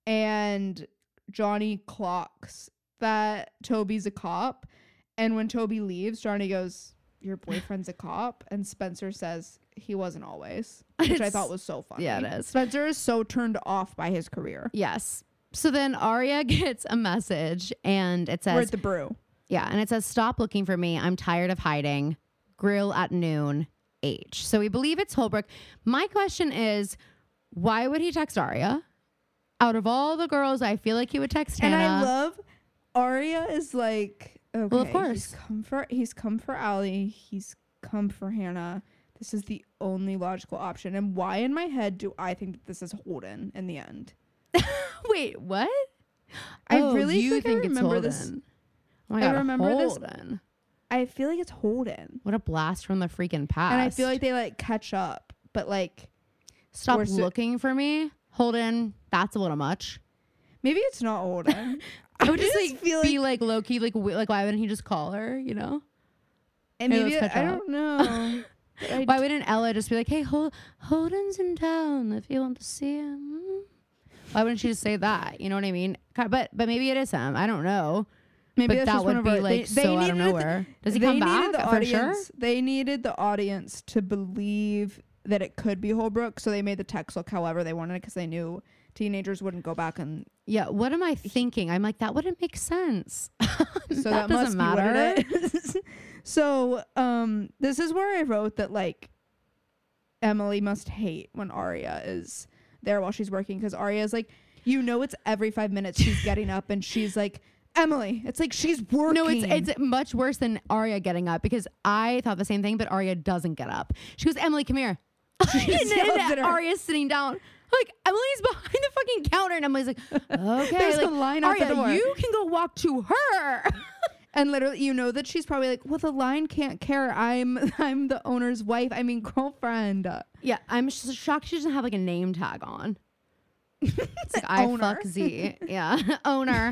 And Johnny clocks that Toby's a cop. And when Toby leaves, Johnny goes, your boyfriend's a cop? And Spencer says, he wasn't always, which I thought was so funny. Yeah, it is. Spencer is so turned off by his career. Yes. So then Arya gets a message and it We're says, at the Brew. yeah, and it says, stop looking for me. I'm tired of hiding. Grill at noon. H. So we believe it's Holbrook. My question is, why would he text Arya? Out of all the girls, I feel like he would text Hannah. And I love Arya is like, okay, Well, of course. he's come for Allie, he's come for Hannah. This is the only logical option. And why in my head do I think that this is Holden in the end? Wait, what? I Oh, really you think I think it's remember this. Holden. Oh my I God, remember this- Holden. I feel like it's Holden. What a blast from the freaking past. And I feel like they like catch up, but like stop we're so- looking for me. Holden, that's a little much. maybe it's not Holden. I would just just like feel be like low key, like why wouldn't he just call her? You know? And Hey, maybe let's catch I up. don't know. Why wouldn't Ella just be like, hey, Holden's in town if you want to see him? Why wouldn't she just say that? You know what I mean? But maybe it is him. I don't know. Maybe But that's that just one would of be our, like they so out of needed nowhere. Does he they come needed back the for sure? audience, They needed the audience to believe that it could be Holbrook, so they made the text look however they wanted it because they knew teenagers wouldn't go back and. Yeah. What am I thinking? I'm like, that wouldn't make sense. So that that must doesn't be matter. what it is. So this is where I wrote that like Emily must hate when Arya is there while she's working because Arya is like, it's every 5 minutes she's getting up and she's like, Emily, it's like she's working. No, it's much worse than Arya getting up because I thought the same thing, but Arya doesn't get up. She goes, Emily, come here. just yells at and her. Arya's sitting down. Like, Emily's behind the fucking counter, and Emily's like, okay. There's like, a line out the Arya, door. you can go walk to her. And literally, that she's probably like, well, the line can't care. I'm the owner's wife. I mean, girlfriend. Yeah, I'm shocked she doesn't have like a name tag on. It's like I Owner. fuck Z. Yeah, owner.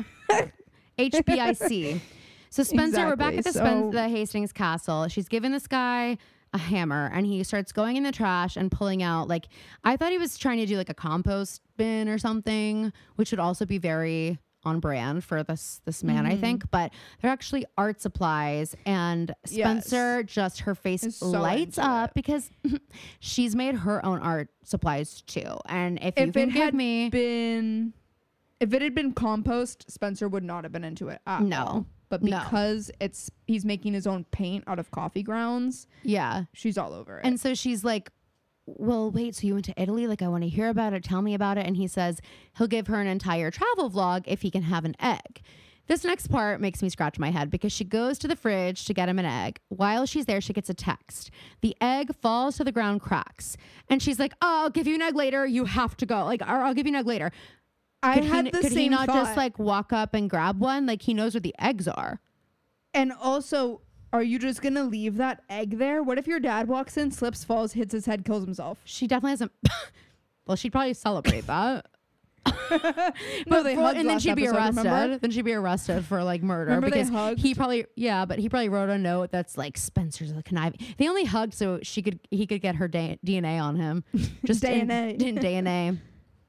HBIC. So Spencer, we're back at Exactly. the Hastings Castle. She's given this guy a hammer, and he starts going in the trash and pulling out like I thought he was trying to do like a compost bin or something, which would also be very on brand for this man, I think. But they're actually art supplies, and Spencer just her face Is so lights into up it. because she's made her own art supplies too. And if you If can it give had me if it had been compost, Spencer would not have been into it at no, all. but No. because he's making his own paint out of coffee grounds, Yeah. she's all over it. And so she's like, well, wait, so you went to Italy? Like, I want to hear about it. Tell me about it. And he says he'll give her an entire travel vlog if he can have an egg. This next part makes me scratch my head because she goes to the fridge to get him an egg. While she's there, she gets a text. The egg falls to the ground, cracks. And she's like, oh, I'll give you an egg later. You have to go. Like, or I'll give you an egg later. I had the could same he not thought. just like walk up and grab one? Like, he knows where the eggs are. And also, are you just going to leave that egg there? What if your dad walks in, slips, falls, hits his head, kills himself? She definitely hasn't. Well, she'd probably celebrate that. No, they hugged and then last she'd be episode, arrested. remember? Then she'd be arrested for like murder Remember they because hugged? he probably wrote a note that's like Spencer's a conniving. They only hugged so he could get her DNA on him. Just DNA. in DNA.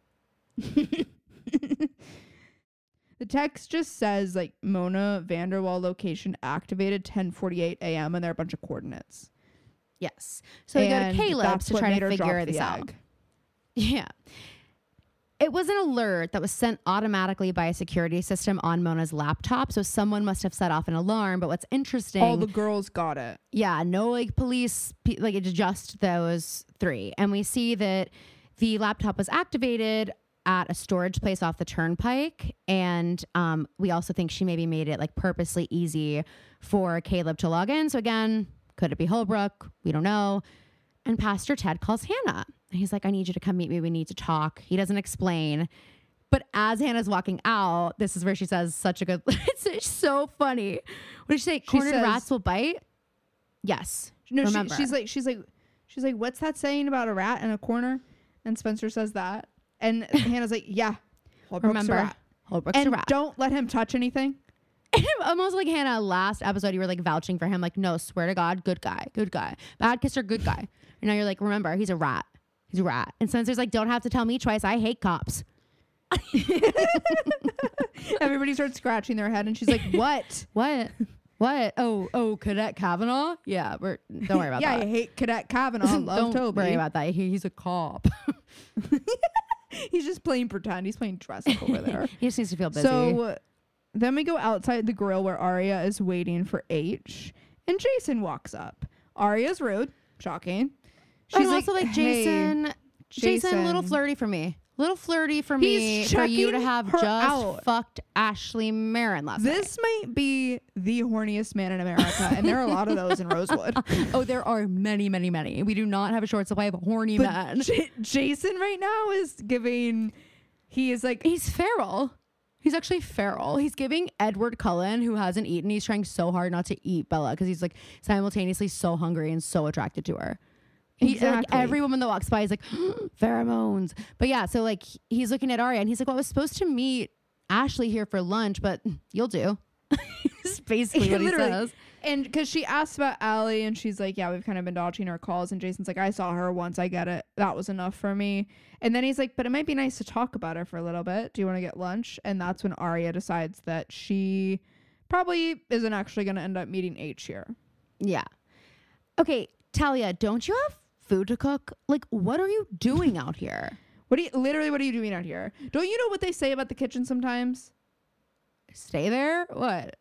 The text just says like Mona Vanderwall location activated 10:48 a.m. and there are a bunch of coordinates. Yes. So they go to And Caleb's that's to what try made to her figure drop this the out. egg. Yeah. It was an alert that was sent automatically by a security system on Mona's laptop. So someone must have set off an alarm. But what's interesting, All the girls got it. yeah, no like police, like it's just those three. And we see that the laptop was activated at a storage place off the turnpike. And we also think she maybe made it like purposely easy for Caleb to log in. So again, could it be Holbrook? We don't know. And Pastor Ted calls Hannah. And he's like, I need you to come meet me. We need to talk. He doesn't explain. But as Hannah's walking out, this is where she says such a good, it's so funny. What did she say? Cornered says- rats will bite? Yes. No, Remember. she's like, what's that saying about a rat in a corner? And Spencer says that. And Hannah's like, yeah, Holbrook's Remember, a rat. Holbrook's a And rat. don't let him touch anything. Almost like Hannah, last episode, you were like vouching for him. Like, no, swear to God, good guy, good guy. Bad kisser, good guy. And now you're like, remember, he's a rat. He's a rat. And Spencer's like, don't have to tell me twice. I hate cops. Everybody starts scratching their head and she's like, what? What? What? Oh, Cadet Kavanaugh? Yeah, don't worry about Yeah, that. I hate Cadet Kavanaugh. Love Don't Toby. worry about that. He's a cop. He's just playing pretend. He's playing dress up over there. He just needs to feel busy. So then we go outside the grill where Arya is waiting for H. And Jason walks up. Arya's rude. Shocking. She's also like, "Hey, Jason, a little flirty for me. Little flirty for me He's for you to checking have her just out. fucked Ashley Marin last night. This might be the horniest man in America. And there are a lot of those in Rosewood. Oh, there are many, many, many. We do not have a short supply of horny But men. Jason right now is giving... He is like... He's feral. He's actually feral. He's giving Edward Cullen, who hasn't eaten. He's trying so hard not to eat Bella because he's like simultaneously so hungry and so attracted to her. Like Exactly. every woman that walks by is like pheromones. But yeah, so like he's looking at Arya and he's like, well, I was supposed to meet Ashley here for lunch, but you'll do. It's basically what he Literally. says. And because she asks about Allie and she's like, yeah, we've kind of been dodging her calls. And Jason's like, I saw her once. I get it. That was enough for me. And then he's like, but it might be nice to talk about her for a little bit. Do you want to get lunch? And that's when Arya decides that she probably isn't actually going to end up meeting H here. Yeah. Okay, Talia, don't you have food to cook? Like, what are you doing out here? What are you doing out here? Don't you know what they say about the kitchen sometimes? Stay there? What?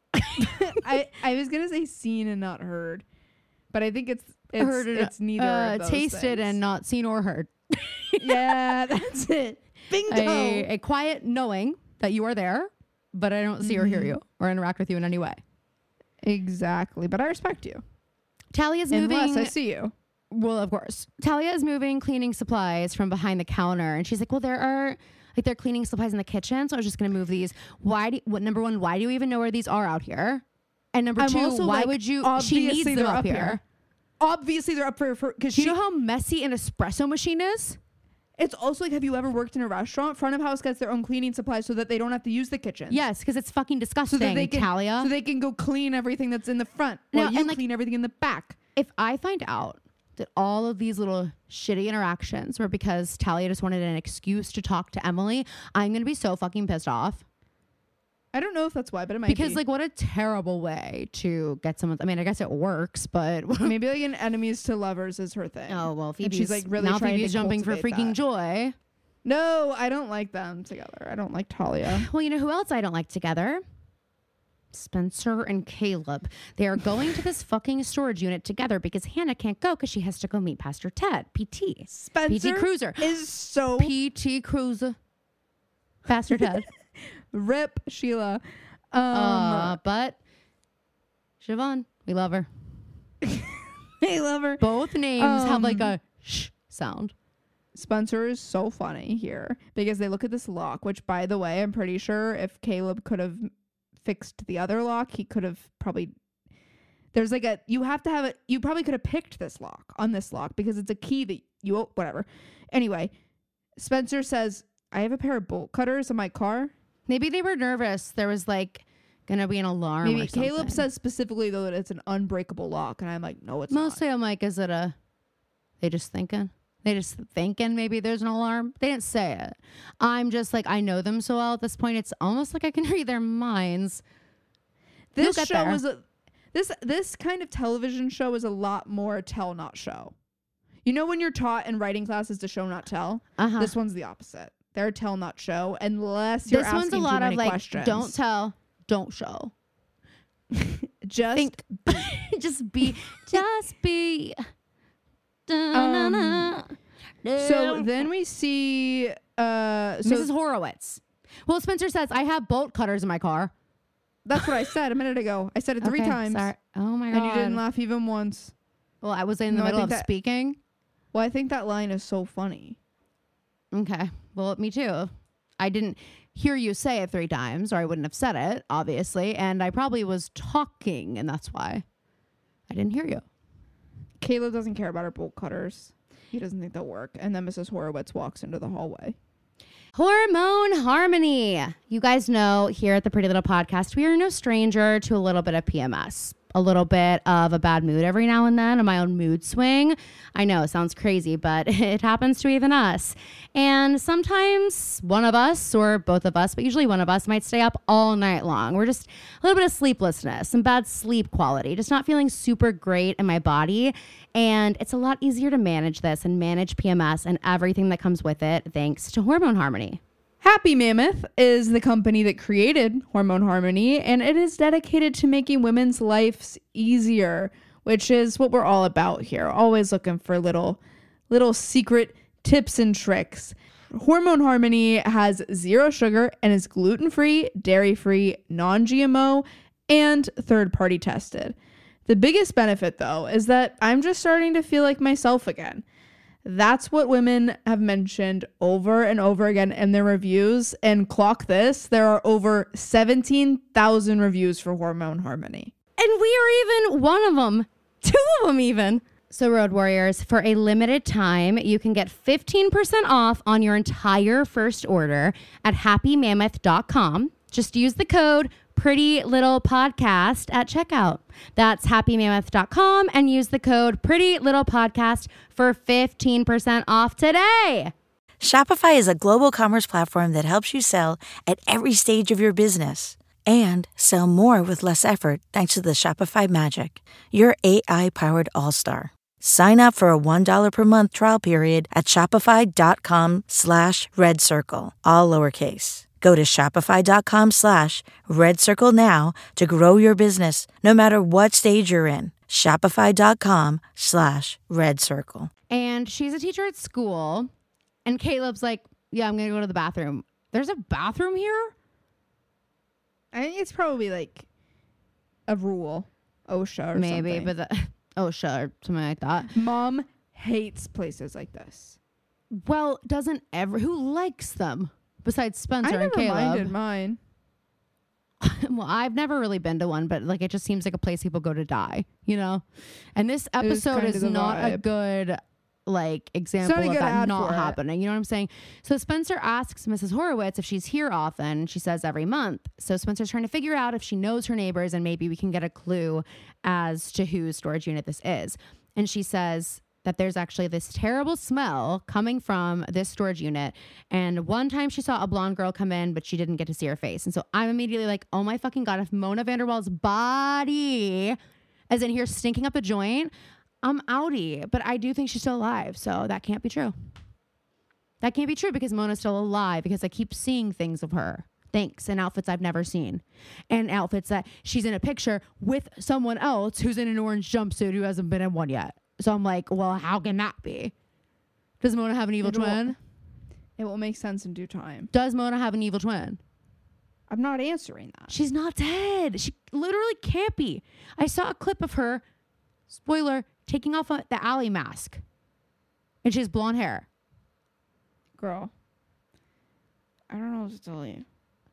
I was going to say seen and not heard. But I think it's neither of those tasted things. and not seen or heard. Yeah, that's it. Bingo. A quiet knowing that you are there, but I don't see or hear you or interact with you in any way. Exactly. But I respect you. Talia's Unless moving. I see you. Well, of course. Talia is moving cleaning supplies from behind the counter. And she's like, well, they're cleaning supplies in the kitchen. So I was just going to move these. Number one, why do you even know where these are out here? And number I'm two, also why like, would you? She obviously needs them they're up up here. here. Obviously they're up for because Do you know how messy an espresso machine is? it's also like, have you ever worked in a restaurant? Front of house gets their own cleaning supplies so that they don't have to use the kitchen. Yes, because it's fucking So disgusting, that they can, Talia. so they can go clean everything that's in the front. No, While you and, like, clean everything in the back. If I find out that all of these little shitty interactions were because Talia just wanted an excuse to talk to Emily, I'm going to be so fucking pissed off. I don't know if that's why, but it might Because be. like what a terrible way to get someone. I mean, I guess it works, but Maybe like an enemies to lovers is her thing. oh well, And Phoebe's she's like really now trying Phoebe's to jumping for cultivate freaking that. joy. No, I don't like them together. I don't like Talia. Well, you know who else I don't like together? Spencer and Caleb. They are going to this fucking storage unit together because Hannah can't go because she has to go meet Pastor Ted, PT. Spencer PT Cruiser. is so PT Cruiser. Pastor Ted. rip Sheila. But Siobhan, we love her. I love her. Both names have like a shh sound. Spencer is so funny here because they look at this lock, which, by the way, I'm pretty sure if Caleb could have fixed the other lock, he could have probably. There's like you have to have it. You probably could have picked this lock on this lock because it's a key that you, whatever. Anyway, Spencer says, I have a pair of bolt cutters in my car. Maybe they were nervous. There was like going to be an alarm. Maybe or something. Caleb says specifically, though, that it's an unbreakable lock. And I'm like, no, it's not. Mostly I'm like, is it they just thinking? They just thinking maybe there's an alarm. They didn't say it. I'm just like, I know them so well at this point. It's almost like I can read their minds. This show was this kind of television show is a lot more tell not show. You know when you're taught in writing classes to show not tell? This one's the opposite. They're tell not show unless you're asking too many questions. This one's a lot of like don't tell, don't show. Just be. So then we see Mrs. Horowitz. Well, Spencer says, I have bolt cutters in my car. That's what I said a minute ago. I said it 3 times. Sorry. Oh my God. And you didn't laugh even once. Well, I was in the middle of speaking. Well, I think that line is so funny. Okay. Well, me too. I didn't hear you say it 3 times or I wouldn't have said it, obviously. And I probably was talking and that's why I didn't hear you. Caleb doesn't care about our bolt cutters. He doesn't think they'll work. And then Mrs. Horowitz walks into the hallway. Hormone Harmony. You guys know here at the Pretty Little Podcast, we are no stranger to a little bit of PMS. A little bit of a bad mood every now and then, and my own mood swing. I know it sounds crazy, but it happens to even us. And sometimes one of us or both of us, but usually one of us might stay up all night long. We're just a little bit of sleeplessness, some bad sleep quality, just not feeling super great in my body. And it's a lot easier to manage this and manage PMS and everything that comes with it thanks to Hormone Harmony. Happy Mammoth is the company that created Hormone Harmony, and it is dedicated to making women's lives easier, which is what we're all about here. Always looking for little secret tips and tricks. Hormone Harmony has 0 sugar and is gluten-free, dairy-free, non-GMO, and third-party tested. The biggest benefit, though, is that I'm just starting to feel like myself again. That's what women have mentioned over and over again in their reviews. And clock this, there are over 17,000 reviews for Hormone Harmony. And we are even one of them. 2 of them even. So Road Warriors, for a limited time, you can get 15% off on your entire first order at happymammoth.com. Just use the code Pretty Little Podcast at checkout. That's happymammoth.com and use the code Pretty Little Podcast for 15% off today. Shopify is a global commerce platform that helps you sell at every stage of your business and sell more with less effort thanks to the Shopify Magic, your AI-powered all-star. Sign up for a $1 per month trial period at shopify.com/redcircle, all lowercase. Go to shopify.com/redcircle now to grow your business, no matter what stage you're in. Shopify.com/redcircle. And she's a teacher at school. And Caleb's like, yeah, I'm going to go to the bathroom. There's a bathroom here? I think it's probably like a rule. OSHA or maybe, something. but OSHA or something like that. Mom hates places like this. Well, who likes them? Besides Spencer and Caleb. I never minded mine. Well, I've never really been to one, but like it just seems like a place people go to die, you know? And this episode is not a good like example of that not happening. You know what I'm saying? So Spencer asks Mrs. Horowitz if she's here often. She says every month. So Spencer's trying to figure out if she knows her neighbors and maybe we can get a clue as to whose storage unit this is. And she says that there's actually this terrible smell coming from this storage unit. And one time she saw a blonde girl come in, but she didn't get to see her face. And so I'm immediately like, oh my fucking God, if Mona Vanderwaal's body is in here stinking up the joint, I'm outie. But I do think she's still alive. So that can't be true. That can't be true because Mona's still alive because I keep seeing things of her. Thanks. And outfits I've never seen. And outfits that she's in a picture with someone else who's in an orange jumpsuit who hasn't been in one yet. So I'm like, well, how can that be? Does Mona have an evil twin? It will make sense in due time. Does Mona have an evil twin? I'm not answering that. She's not dead. She literally can't be. I saw a clip of her, spoiler, taking off the Allie mask. And she has blonde hair. Girl. I don't know what to tell you.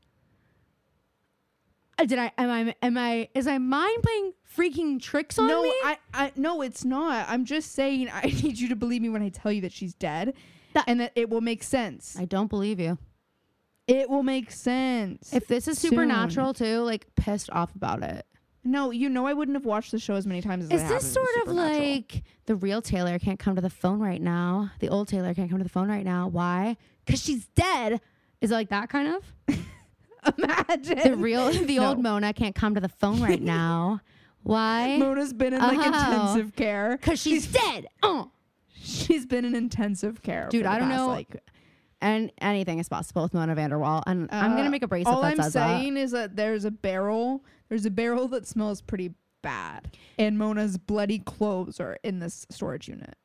Is my mind playing freaking tricks on me? No, it's not. I'm just saying I need you to believe me when I tell you that she's dead and that it will make sense. I don't believe you. It will make sense. If this is supernatural too, like pissed off about it. No, I wouldn't have watched the show as many times as I have. Is this sort of like the real Taylor can't come to the phone right now? The old Taylor can't come to the phone right now. Why? Because she's dead. Is it like that kind of? Imagine. The old Mona can't come to the phone right now. Why? Mona's been in like intensive care. Because she's dead. She's been in intensive care. Dude, I don't know. And anything is possible with Mona Vanderwaal. And I'm going to make a bracelet that says that. All I'm saying is that there's a barrel that smells pretty bad. And Mona's bloody clothes are in this storage unit.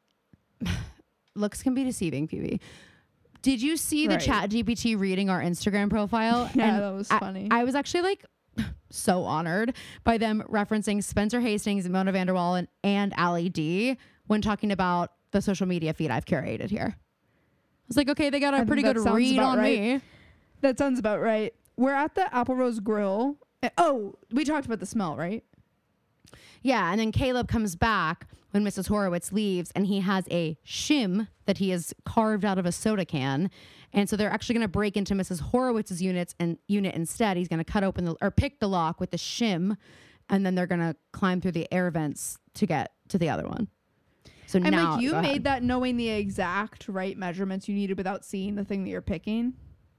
Looks can be deceiving, Phoebe. Did you see the ChatGPT reading our Instagram profile? Yeah, that was funny. I was actually like so honored by them referencing Spencer Hastings, Mona Vanderwaal, and Allie D when talking about the social media feed I've curated here. I was like, okay, they got a pretty good read on me. That sounds about right. We're at the Apple Rose Grill. Oh, we talked about the smell, right? Yeah, and then Caleb comes back when Mrs. Horowitz leaves, and he has a shim that he has carved out of a soda can. And so they're actually going to break into Mrs. Horowitz's unit instead. He's going to cut open or pick the lock with the shim, and then they're going to climb through the air vents to get to the other one. So and now, like you made that knowing the exact right measurements you needed without seeing the thing that you're picking.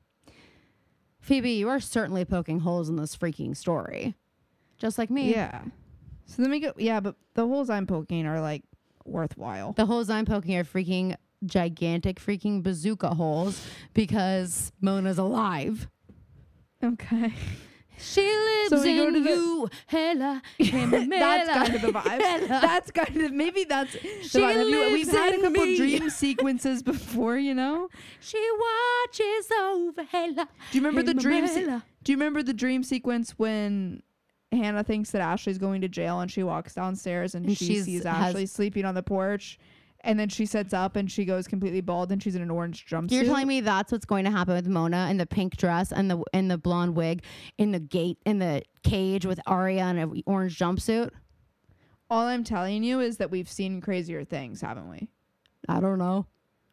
Phoebe, you are certainly poking holes in this freaking story, just like me. Yeah. So let me go. Yeah, but the holes I'm poking are like worthwhile. The holes I'm poking are freaking gigantic freaking bazooka holes because Mona's alive. Okay. She lives in you. Hella. That's kind of the vibe. That's kind of, maybe that's the vibe. We've had a couple dream sequences before, you know? She watches over Hella. Do you remember Do you remember the dream sequence when Hannah thinks that Ashley's going to jail and she walks downstairs and she sees Ashley sleeping on the porch? And then she sits up and she goes completely bald and she's in an orange jumpsuit. You're telling me that's what's going to happen with Mona in the pink dress and the blonde wig in the cage with Arya in an orange jumpsuit? All I'm telling you is that we've seen crazier things, haven't we? I don't know.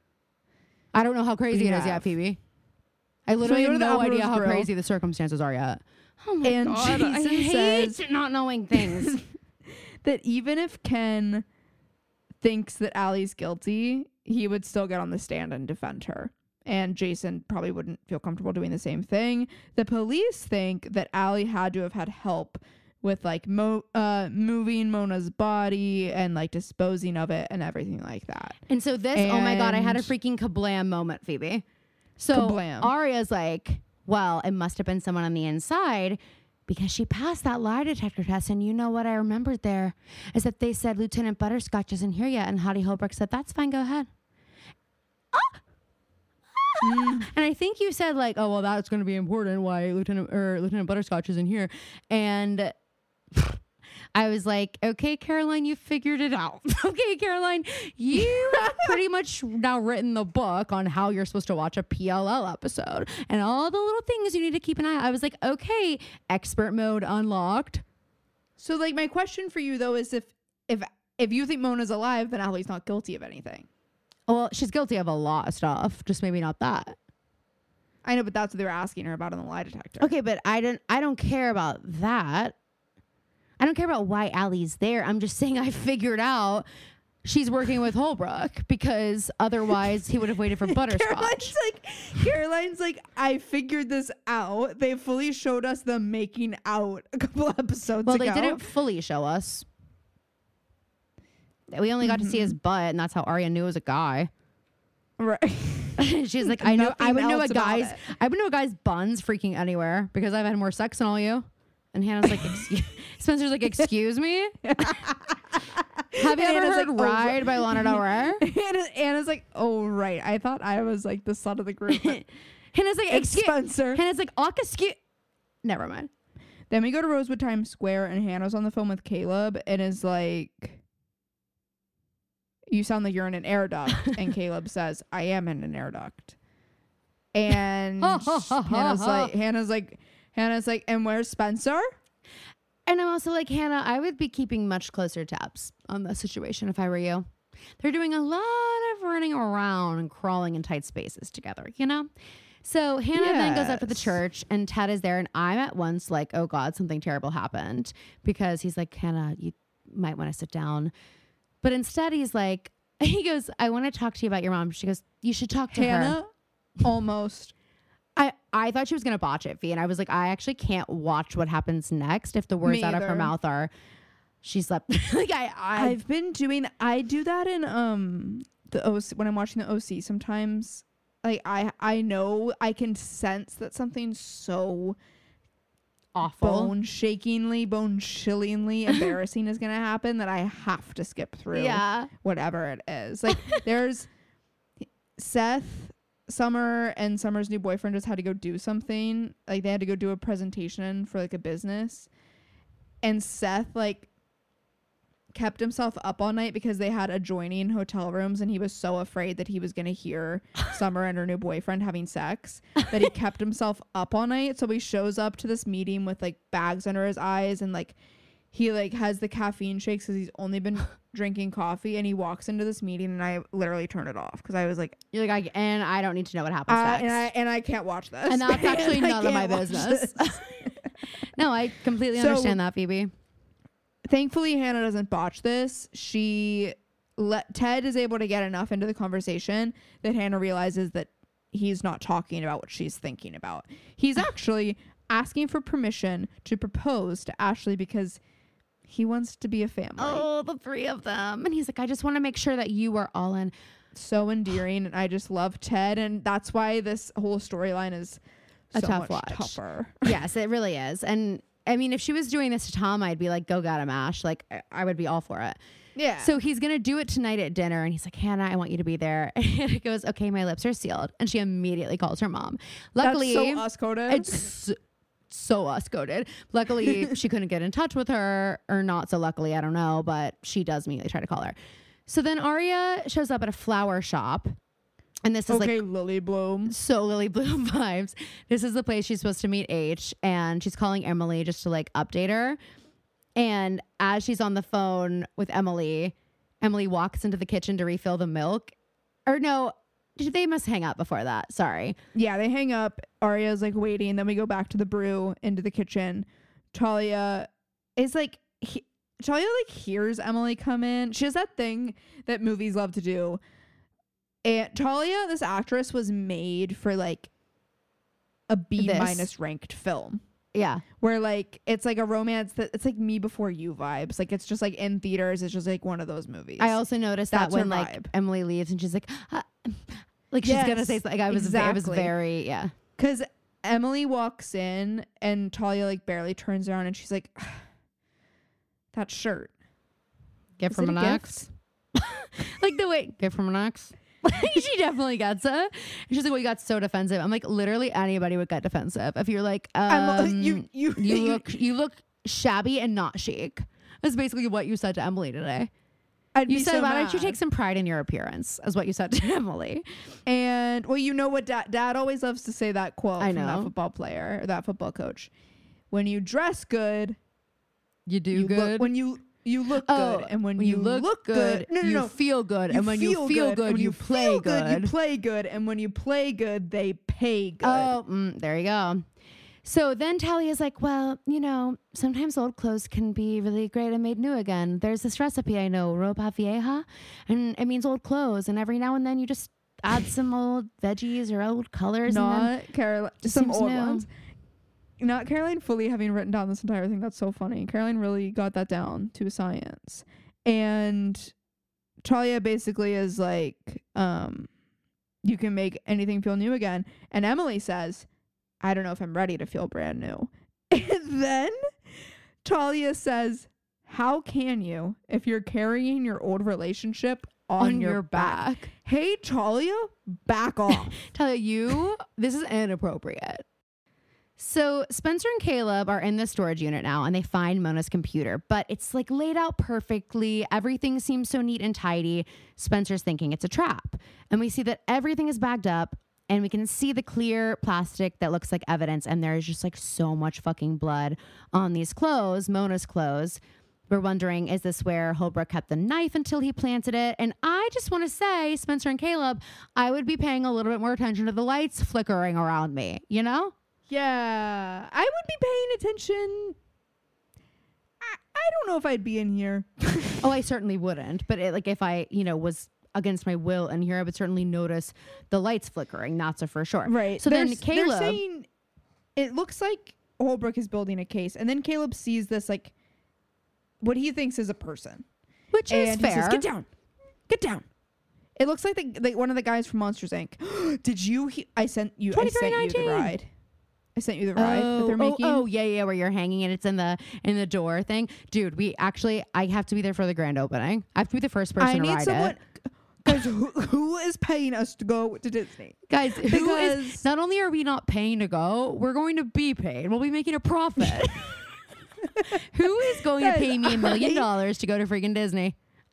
I don't know how crazy it is yet, Phoebe. I literally have no idea how crazy the circumstances are yet. Oh my God. I hate not knowing things. That even if Ken thinks that Allie's guilty, he would still get on the stand and defend her. And Jason probably wouldn't feel comfortable doing the same thing. The police think that Allie had to have had help with like moving Mona's body and like disposing of it and everything like that. And so oh my God, I had a freaking kablam moment, Phoebe. So Arya's like, well, it must have been someone on the inside because she passed that lie detector test. And you know what I remembered there is that they said Lieutenant Butterscotch isn't here yet. And Hattie Holbrook said, that's fine, go ahead. And I think you said like, oh, well, that's going to be important why Lieutenant Butterscotch isn't here. And I was like, okay, Caroline, you figured it out. Okay, Caroline, you have pretty much now written the book on how you're supposed to watch a PLL episode and all the little things you need to keep an eye on. I was like, okay, expert mode unlocked. So like my question for you though is if you think Mona's alive, then Allie's not guilty of anything. Well, she's guilty of a lot of stuff, just maybe not that. I know, but that's what they were asking her about in the lie detector. Okay, but I don't care about that. I don't care about why Allie's there. I'm just saying I figured out she's working with Holbrook because otherwise he would have waited for Butterscotch. Caroline's like, I figured this out. They fully showed us them making out a couple episodes ago. Well, they didn't fully show us. We only got to see his butt, and that's how Arya knew it was a guy. Right. She's like, I know. I would Nothing know a else about guy's. it. I would know a guy's buns freaking anywhere because I've had more sex than all you. And Hannah's like, Spencer's like, excuse me. Have you ever Hannah's heard like, "Ride" by Lana Del Rey? Anna's like, oh right, I thought I was like the son of the group. But Hannah's like, it's excuse. Spencer. Hannah's like, excuse. Never mind. Then we go to Rosewood Times Square, and Hannah's on the phone with Caleb, and is like, "You sound like you're in an air duct." And Caleb says, "I am in an air duct." And Hannah's like, and where's Spencer? And I'm also like, Hannah, I would be keeping much closer tabs on the situation if I were you. They're doing a lot of running around and crawling in tight spaces together, you know? So Hannah then goes up to the Yes. church, and Ted is there, and I'm at once like, oh God, something terrible happened, because he's like, Hannah, you might want to sit down. But instead he goes, I want to talk to you about your mom. She goes, you should talk to her. Hannah almost. I thought she was going to botch it, Fee. And I was like, I actually can't watch what happens next if the words Me out of her either. mouth are, she slept. Like I've been doing. I do that in the OC when I'm watching the OC. Sometimes, like I know I can sense that something's so awful. bone chillingly embarrassing is gonna happen that I have to skip through. Yeah. Whatever it is. Like there's Seth. Summer and Summer's new boyfriend just had to go do something. Like they had to go do a presentation for like a business. And Seth like kept himself up all night because they had adjoining hotel rooms, and he was so afraid that he was going to hear Summer and her new boyfriend having sex that he kept himself up all night. So he shows up to this meeting with like bags under his eyes, and like he like has the caffeine shakes because he's only been drinking coffee, and he walks into this meeting, and I literally turned it off because I was like, You're like, and I don't need to know what happens next. and I can't watch this. And that's actually And I none of my can't watch business. this. No, I completely So- understand that, Phoebe. Thankfully, Hannah doesn't botch this. Ted is able to get enough into the conversation that Hannah realizes that he's not talking about what she's thinking about. He's actually asking for permission to propose to Ashley because he wants to be a family. Oh, the three of them. And he's like, I just want to make sure that you are all in. So endearing, and I just love Ted, and that's why this whole storyline is A so tough much watch. tougher. Yes, it really is. And I mean, if she was doing this to Tom, I'd be like, go get him, Ash. Like, I would be all for it. Yeah. So he's going to do it tonight at dinner. And he's like, Hannah, I want you to be there. And he goes, okay, my lips are sealed. And she immediately calls her mom. Luckily, that's so us coded. it's so us coded. Luckily, she couldn't get in touch with her, or not so luckily, I don't know. But she does immediately try to call her. So then Arya shows up at a flower shop. And this is okay, like Lily Bloom. so Lily Bloom vibes. This is the place she's supposed to meet H, and she's calling Emily just to like update her. And as she's on the phone with Emily, Emily walks into the kitchen to refill the milk. Or no, they must hang up before that. Sorry. Yeah, they hang up. Arya's like waiting. Then we go back to the brew into the kitchen. Talia is like, Talia like hears Emily come in. She has that thing that movies love to do. And Talia, this actress, was made for like a B- ranked film. Yeah. Where like it's like a romance that it's like Me Before You vibes. Like it's just like in theaters. It's just like one of those movies. I also noticed That's that her when like vibe. Emily leaves and she's like, like she's gonna say something. I was exactly. very, yeah. Because Emily walks in and Talia like barely turns around and she's like, that shirt. Gift Is from it an a ex. Like the way, gift from an ex. She definitely gets it. And she's like, well, you got so defensive. I'm like, literally anybody would get defensive if you're like, you look shabby and not chic. That's basically what you said to Emily today. You said, why don't you take some pride in your appearance? Is what you said to Emily. And well, you know what dad always loves to say that quote I from that know. football player or that football coach. When you dress good, You do you good. look, when you look good, and when you look good, you feel good, and when you feel good, when you play good. You play good, and when you play good, they pay good. Oh, there you go. So then Talia's like, well, you know, sometimes old clothes can be really great and made new again. There's this recipe I know, ropa vieja, and it means old clothes. And every now and then you just add some old veggies or old colors. Not Caroline, just some seems old new. ones. Not Caroline fully having written down this entire thing. That's so funny. Caroline really got that down to a science. And Talia basically is like, You can make anything feel new again. And Emily says, I don't know if I'm ready to feel brand new. And then Talia says, how can you if you're carrying your old relationship on your back? Hey, Talia, back off. Talia, this is inappropriate. So Spencer and Caleb are in the storage unit now and they find Mona's computer, but it's like laid out perfectly. Everything seems so neat and tidy. Spencer's thinking it's a trap. And we see that everything is bagged up and we can see the clear plastic that looks like evidence. And there's just like so much fucking blood on these clothes, Mona's clothes. We're wondering, is this where Holbrook kept the knife until he planted it? And I just want to say, Spencer and Caleb, I would be paying a little bit more attention to the lights flickering around me, you know? Yeah, I would be paying attention. I don't know if I'd be in here. Oh, I certainly wouldn't. But if I, was against my will in here, I would certainly notice the lights flickering. That's for sure. Right. So then Caleb, they're saying it looks like Holbrook is building a case, and then Caleb sees this like what he thinks is a person, which is and fair. He says, get down, get down. It looks like one of the guys from Monsters Inc. Did you? I sent you the ride. I sent you the ride that they're making. Oh, yeah, where you're hanging and it's in the door thing. Dude, I have to be there for the grand opening. I have to be the first person to ride it. Guys, who is paying us to go to Disney? Guys, not only are we not paying to go, we're going to be paid. We'll be making a profit. Who is going to pay me $1 million to go to freaking Disney?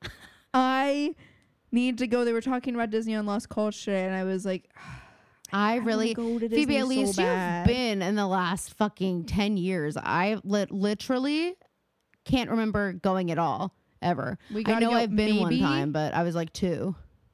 I need to go. They were talking about Disney on Lost Culture and I was like... I really, Phoebe, at least you've been in the last fucking 10 years. I literally can't remember going at all, ever. I know I've been one time, but I was like 2.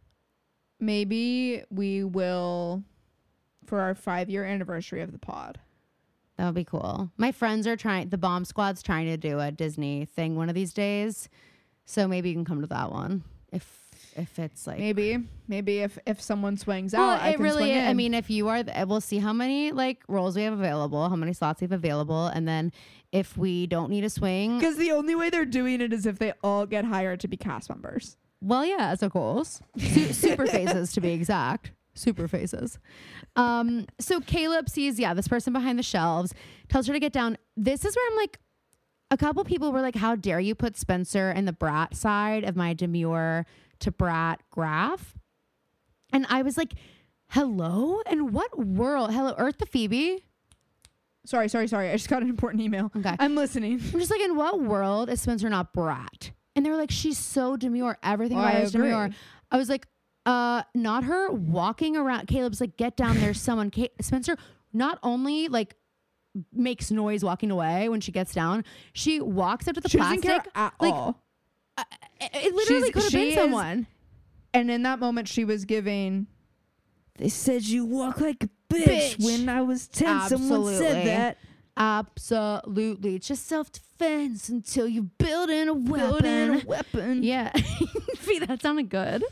Maybe we will for our 5-year anniversary of the pod. That would be cool. My friends are the Bomb Squad's trying to do a Disney thing one of these days. So maybe you can come to that one if it's like maybe if someone swings out, I can swing in. I mean, if you are, we'll see how many like roles we have available, how many slots we have available, and then if we don't need a swing, because the only way they're doing it is if they all get hired to be cast members. Well, yeah, of course, super faces to be exact, super faces. So Caleb sees this person behind the shelves, tells her to get down. This is where I'm like, a couple people were like, "How dare you put Spencer in the brat side of my demure to brat graph?" And I was like, hello? In what world? Hello, Earth to Phoebe? Sorry. I just got an important email. Okay. I'm listening. I'm just like, in what world is Spencer not brat? And they were like, she's so demure. Everything about her is demure. I was like, not her walking around. Caleb's like, get down, there's someone. Spencer not only like makes noise walking away when she gets down, she walks up to the plastic. Doesn't care at all. It literally could have been someone. And in that moment, she was giving, they said you walk like a bitch. When I was 10, Absolutely. Someone said that. Absolutely. It's just self-defense until you build in a weapon. Yeah. That sounded good.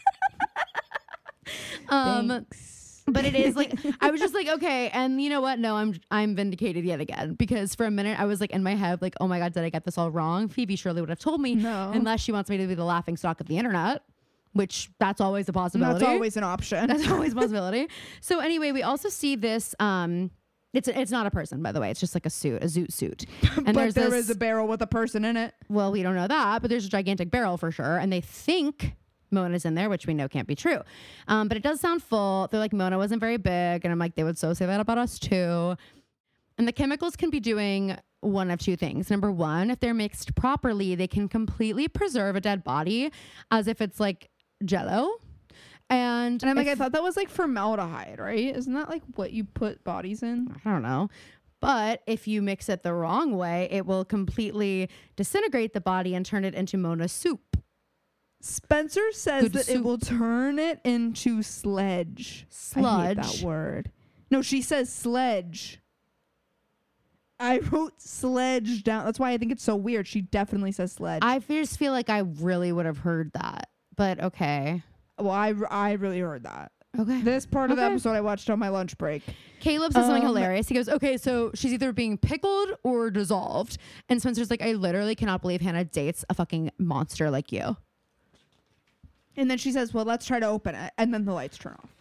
Thanks. But it is like, I was just like, okay. And you know what? No, I'm vindicated yet again, because for a minute I was like in my head, like, oh my God, did I get this all wrong? Phoebe surely would have told me. No. Unless she wants me to be the laughing stock of the internet, which that's always a possibility. That's always an option. That's always a possibility. So anyway, we also see this, it's not a person, by the way. It's just like a zoot suit. And but there is a barrel with a person in it. Well, we don't know that, but there's a gigantic barrel for sure. And they think Mona's in there, which we know can't be true. But it does sound full. They're like, Mona wasn't very big. And I'm like, they would so say that about us too. And the chemicals can be doing one of two things. Number one, if they're mixed properly, they can completely preserve a dead body as if it's like Jell-O. And I'm like, I thought that was like formaldehyde, right? Isn't that like what you put bodies in? I don't know. But if you mix it the wrong way, it will completely disintegrate the body and turn it into Mona's soup. Spencer says that it will turn it into sludge. Sludge. I hate that word. No, she says sledge. I wrote sledge down. That's why I think it's so weird. She definitely says sledge. I just feel like I really would have heard that. But okay. Well, I really heard that. Okay. This part of the episode I watched on my lunch break. Caleb says something hilarious. He goes, okay, so she's either being pickled or dissolved. And Spencer's like, I literally cannot believe Hannah dates a fucking monster like you. And then she says, well, let's try to open it. And then the lights turn off.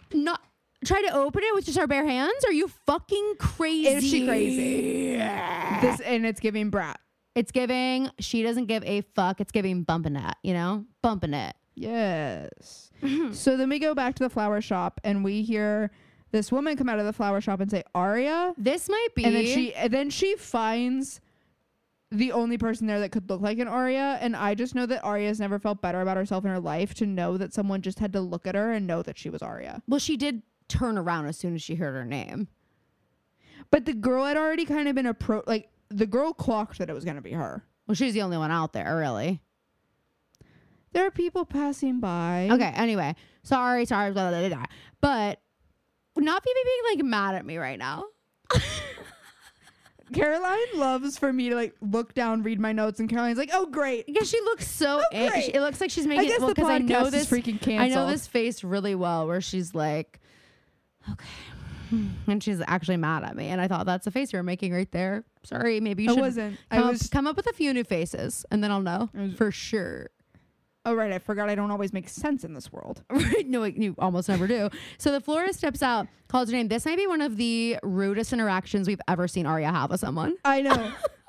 not try to open it with just our bare hands? Are you fucking crazy? Is she crazy? This, and it's giving brat. It's giving, she doesn't give a fuck. It's giving bumping it, you know? Bumping it. Yes. So then we go back to the flower shop and we hear this woman come out of the flower shop and say, Arya? This might be. And then she finds the only person there that could look like an Arya. And I just know that Arya's never felt better about herself in her life to know that someone just had to look at her and know that she was Arya. Well, she did turn around as soon as she heard her name. But the girl had already kind of been the girl clocked that it was going to be her. Well, she's the only one out there, really. There are people passing by. Okay, anyway. Sorry, blah, blah, blah, blah. But not Phoebe being, like, mad at me right now. Caroline loves for me to, like, look down, read my notes, and Caroline's like, oh, great. Because she looks so... great. It looks like she's making... I guess well, the because I know podcast this is freaking canceled. I know this face really well where she's like, okay. And she's actually mad at me. And I thought, that's the face you're making right there. Sorry, maybe you should... I wasn't. Come up with a few new faces, and then I'll know for sure. Oh, right. I forgot I don't always make sense in this world. Right? No, you almost never do. So the florist steps out, calls her name. This might be one of the rudest interactions we've ever seen Arya have with someone. I know.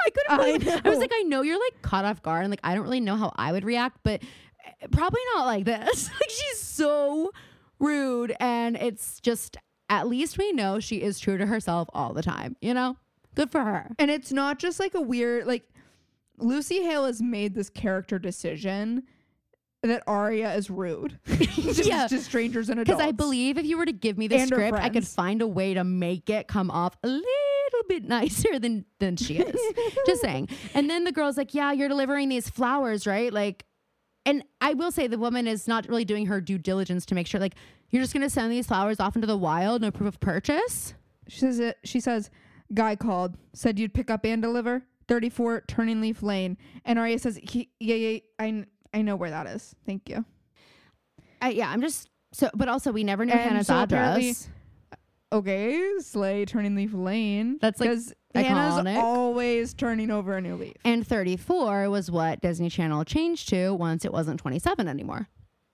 I was like, I know you're like caught off guard, and like I don't really know how I would react, but probably not like this. Like she's so rude, and it's just, at least we know she is true to herself all the time. You know, good for her. And it's not just like a weird, like Lucy Hale has made this character decision that Arya is rude to strangers and adults. Because I believe if you were to give me the And her script, I could friends. find a way to make it come off a little bit nicer than she is. Just saying. And then the girl's like, yeah, you're delivering these flowers, right? Like, and I will say the woman is not really doing her due diligence to make sure, like, you're just going to send these flowers off into the wild, no proof of purchase? She says, guy called, said you'd pick up and deliver. 34 Turning Leaf Lane. And Arya says, yeah, I know where that is. Thank you. I'm just so, but also we never knew And Hannah's so apparently- address. Okay, Slay Turning Leaf Lane. That's, like, because Hannah's iconic. always turning over a new leaf. And 34 was what Disney Channel changed to once it wasn't 27 anymore.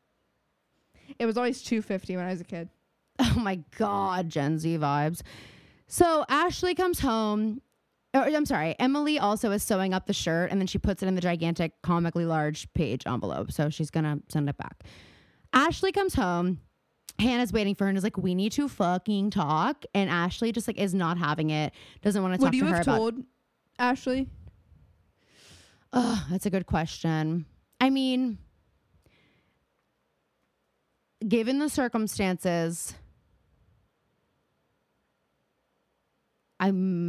It was always 250 when I was a kid. Oh my God, Gen Z vibes. So Ashley comes home. I'm sorry. Emily also is sewing up the shirt, and then she puts it in the gigantic, comically large page envelope. So she's going to send it back. Ashley comes home. Hannah's waiting for her and is like, we need to fucking talk. And Ashley just like is not having it. Doesn't want to talk Would to you her have about. told Ashley? Oh, that's a good question. I mean, given the circumstances, I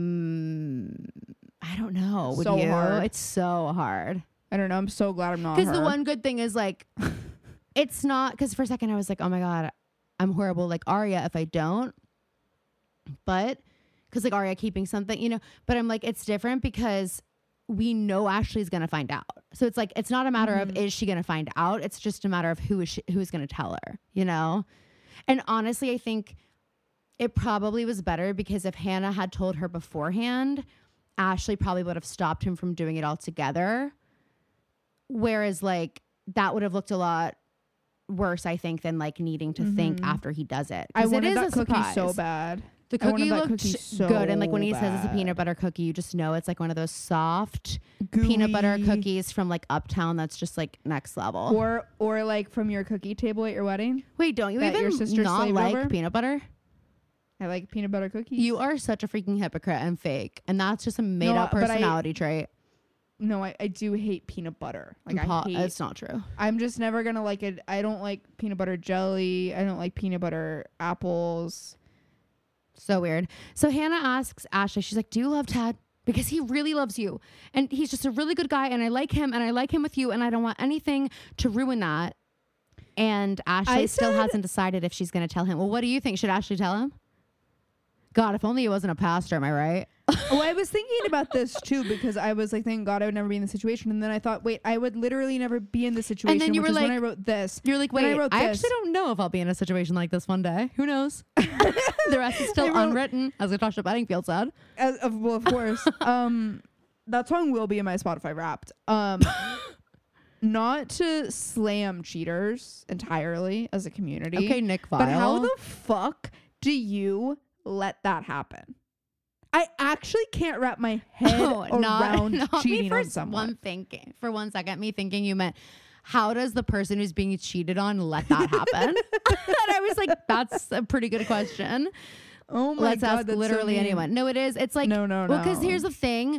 don't know. Would So you? hard. It's so hard. I don't know. I'm so glad I'm not Because her. the one good thing is like, it's not, because for a second I was like, oh my God, I'm horrible like Arya if I don't. But, because like Arya keeping something, you know, but I'm like, it's different because we know Ashley's going to find out. So it's like, it's not a matter of, is she going to find out? It's just a matter of who is going to tell her, you know? And honestly, I think it probably was better because if Hannah had told her beforehand, Ashley probably would have stopped him from doing it altogether. Whereas like that would have looked a lot worse, I think, than like needing to think after he does it. I 'Cause it wanted is that a cookie surprise. so bad. The I wanted cookie that looked cookie so good. And like when he says it's a bad. peanut butter cookie, you just know it's like one of those soft Gooey. peanut butter cookies from like Uptown that's just like next level. Or like from your cookie table at your wedding. Wait, don't you that even your sister not slaved like over? peanut butter? I like peanut butter cookies. You are such a freaking hypocrite and fake. And that's just a made up but I- personality trait. No, I do hate peanut butter. Like I hate. It's not true. I'm just never gonna like it. I don't like peanut butter jelly. I don't like peanut butter apples. So weird. So Hannah asks Ashley, she's like, do you love Ted? Because he really loves you. And he's just a really good guy. And I like him. And I like him with you. And I don't want anything to ruin that. And Ashley still hasn't decided if she's going to tell him. Well, what do you think? Should Ashley tell him? God, if only he wasn't a pastor. Am I right? Oh, I was thinking about this too because I was like, thank God I would never be in the situation. And then I thought, wait, I would literally never be in this situation. And then you which were is when like- I wrote this. You're like, When wait, wrote I this- actually don't know if I'll be in a situation like this one day. Who knows? The rest is still I wrote- unwritten, as Natasha Bedingfield said. Well, of course. That song will be in my Spotify Wrapped. not to slam cheaters entirely as a community. Okay, Nick Vile. But how the fuck do you let that happen? I actually can't wrap my head around not cheating me for on someone. For 1 second, me thinking you meant, how does the person who's being cheated on let that happen? And I was like, that's a pretty good question. Oh my Let's God, ask that's literally so mean. anyone. No, it is. It's like, No. well, because here's the thing.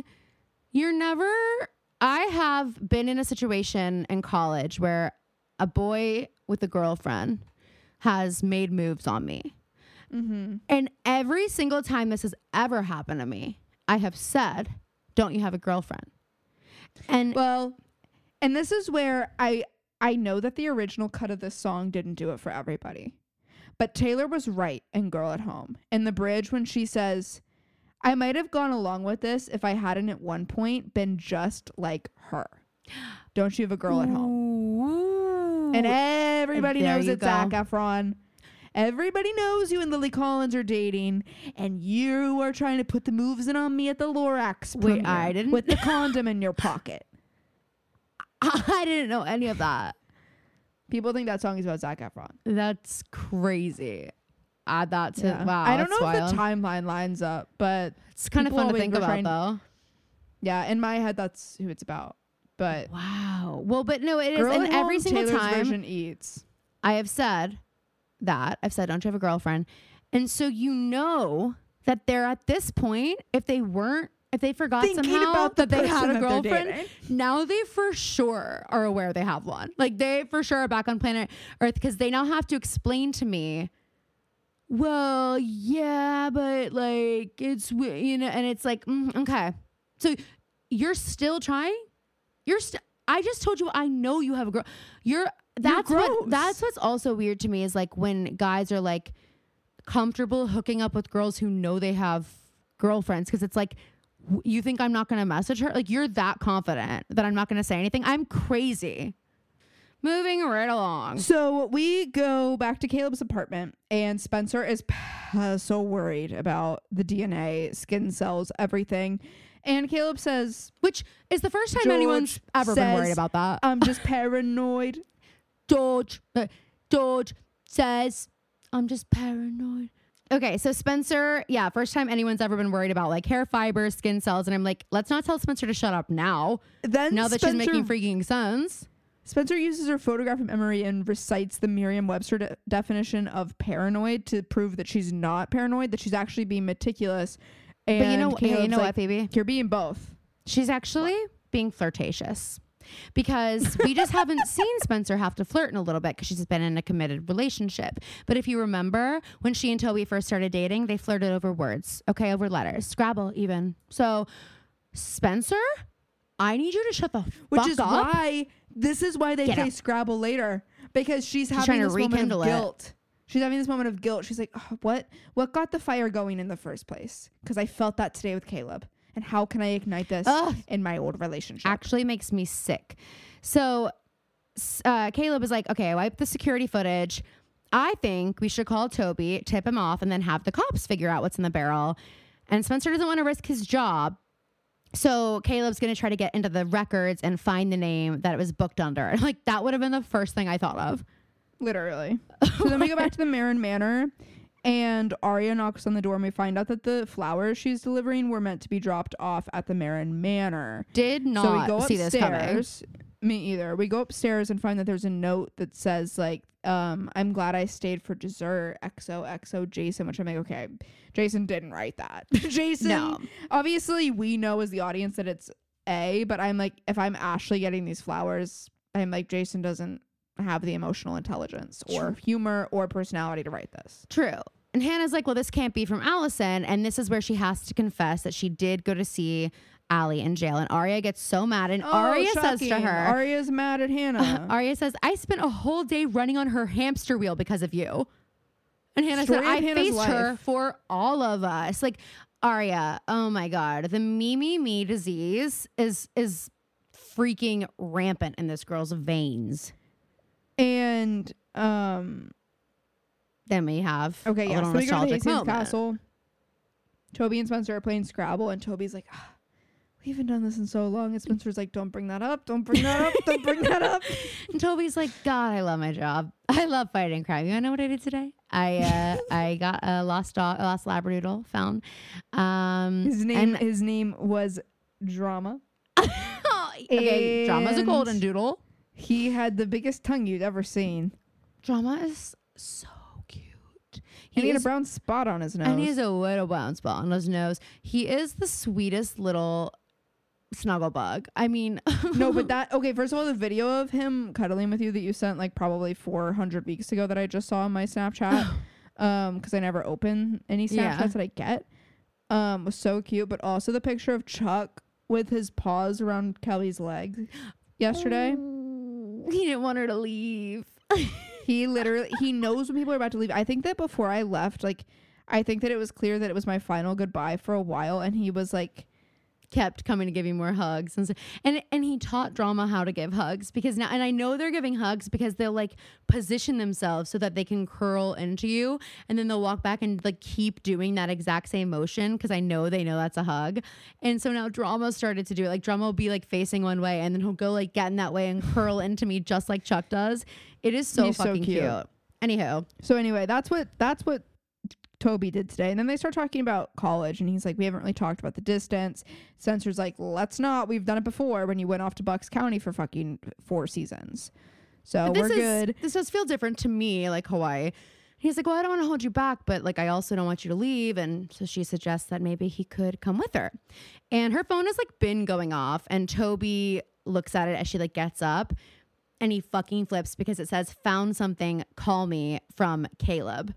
I have been in a situation in college where a boy with a girlfriend has made moves on me. Mm-hmm. And every single time this has ever happened to me, I have said, don't you have a girlfriend? And Well, and this is where I know that the original cut of this song didn't do it for everybody. But Taylor was right in Girl at Home. In the bridge when she says, I might have gone along with this if I hadn't at one point been just like her. Don't you have a girl at home? Ooh. And everybody There knows you it's go. Zac Efron. Everybody knows you and Lily Collins are dating, and you are trying to put the moves in on me at the Lorax Wait, premiere I didn't- with the condom in your pocket. I didn't know any of that. People think that song is about Zac Efron. That's crazy. Add that to Yeah. wow. I don't know that's if wild. the timeline lines up, but It's kind of people fun to always think were about, trying- though. yeah, in my head, that's who it's about. But Wow. Well, but no, it is. Girl And at every Home, single Taylor's time version eats. I have said that, I've said, don't you have a girlfriend? And so you know that they're at this point, if they forgot Thinking somehow about the that they had person a that they're girlfriend, dating. now they for sure are aware they have one. Like they for sure are back on planet Earth because they now have to explain to me, well, yeah, but like it's, you know, and it's like, okay. So you're still trying? I just told you I know you have a girl. That's gross. what's also weird to me is like when guys are like comfortable hooking up with girls who know they have girlfriends because it's like you think I'm not going to message her? Like you're that confident that I'm not going to say anything? I'm crazy. Moving right along. So we go back to Caleb's apartment, and Spencer is so worried about the DNA, skin cells, everything. And Caleb says, Which is the first time George anyone's ever been worried says, about that. I'm just paranoid. George says, I'm just paranoid. Okay, so Spencer, yeah, first time anyone's ever been worried about like hair fibers, skin cells. And I'm like, let's not tell Spencer to shut up now. Then Now that Spencer, she's making freaking sense. Spencer uses her photograph of memory and recites the Merriam-Webster definition of paranoid to prove that she's not paranoid, that she's actually being meticulous. And But you know Caleb's what, like, Phoebe? You're being both. She's actually being flirtatious because we just haven't seen Spencer have to flirt in a little bit because she's been in a committed relationship. But if you remember when she and Toby first started dating, they flirted over words, okay, over letters, Scrabble even. So Spencer, I need you to shut the Which fuck is up. why this is why they Get play out. Scrabble later, because she's having trying to this moment rekindle of it. guilt. She's having this moment of guilt. She's like, oh, what got the fire going in the first place? Because I felt that today with Caleb. And how can I ignite this Ugh. in my old relationship? Actually makes me sick. So Caleb is like, okay, I wiped the security footage. I think we should call Toby, tip him off, and then have the cops figure out what's in the barrel. And Spencer doesn't want to risk his job. So Caleb's going to try to get into the records and find the name that it was booked under. And like, that would have been the first thing I thought of. Literally. So then we go back to the Marin Manor, and Arya knocks on the door, and we find out that the flowers she's delivering were meant to be dropped off at the Marin Manor. Did So we not go see this coming. upstairs. Me either. We go upstairs and find that there's a note that says like, I'm glad I stayed for dessert. XOXO Jason, which I'm like, okay, Jason didn't write that. Jason, No. obviously we know as the audience that it's A, but I'm like, if I'm Ashley getting these flowers, I'm like, Jason doesn't have the emotional intelligence or humor or personality to write this. True. And Hannah's like, well, this can't be from Allison. And this is where she has to confess that she did go to see Allie in jail. And Arya gets so mad. And Arya says to shocking. her, Arya's mad at Hannah. Arya says, I spent a whole day running on her hamster wheel because of you. And Hannah Story said, of I Hannah's faced her life. for all of us. Like, Arya, oh my God. The me disease is freaking rampant in this girl's veins. And Then we have okay, a yeah. little So we go to nostalgic Hastings moment. Castle. Toby and Spencer are playing Scrabble, and Toby's like, we haven't done this in so long. And Spencer's like, don't bring that up. Don't bring that up. Don't bring that up. And Toby's like, God, I love my job. I love fighting crime. You wanna know what I did today? I got a lost Labradoodle found. His name was Drama. Okay, Drama's a And golden doodle. He had the biggest tongue you'd ever seen. Drama is so cute. And he had a brown spot on his nose. And he has a little brown spot on his nose. He is the sweetest little snuggle bug. I mean, no, but okay, first of all, the video of him cuddling with you that you sent like probably 400 weeks ago that I just saw on my Snapchat, because I never open any Snapchats that I get, was so cute. But also the picture of Chuck with his paws around Kelly's legs yesterday. He didn't want her to leave. He knows when people are about to leave. I think that before I left, like, I think that it was clear that it was my final goodbye for a while, and he was like, kept coming to give you more hugs and he taught Drama how to give hugs, because now, and I know they're giving hugs because they'll like position themselves so that they can curl into you, and then they'll walk back and like keep doing that exact same motion, because I know they know that's a hug. And so now Drama started to do it. Like Drama will be like facing one way, and then he'll go like get in that way and curl into me just like Chuck does. It is so fucking cute. Anywho, so anyway, that's what Toby did today. And then they start talking about college, and he's like, we haven't really talked about the distance. Spencer's like, let's not, we've done it before when you went off to Bucks County for fucking 4 seasons, so we're good. This does feel different to me, like Hawaii. He's like, well, I don't want to hold you back, but like I also don't want you to leave. And so she suggests that maybe he could come with her, and her phone has like been going off, and Toby looks at it as she like gets up, and he fucking flips because it says, found something, call me, from Caleb.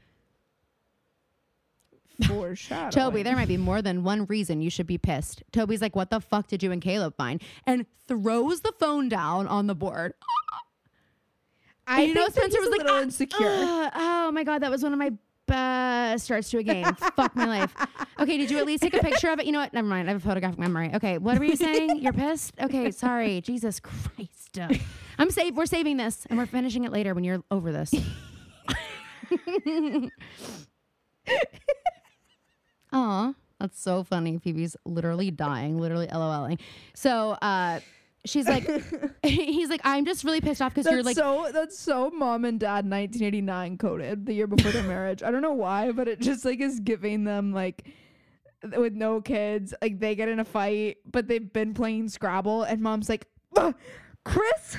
Foreshadowing. Toby, there might be more than one reason you should be pissed. Toby's like, what the fuck did you and Caleb find? And throws the phone down on the board. I know Spencer was like a little insecure. Oh my God, that was one of my best starts to a game. Fuck my life. Okay, did you at least take a picture of it? You know what? Never mind. I have a photographic memory. Okay, what were you saying? You're pissed? Okay, sorry. Jesus Christ. We're saving this, and we're finishing it later when you're over this. Aw, that's so funny. Phoebe's literally dying, literally LOLing. So she's like, he's like, I'm just really pissed off because you're like, that's so mom and dad 1989 coded, the year before their marriage. I don't know why, but it just like is giving them like, with no kids, like they get in a fight, but they've been playing Scrabble, and mom's like, Chris.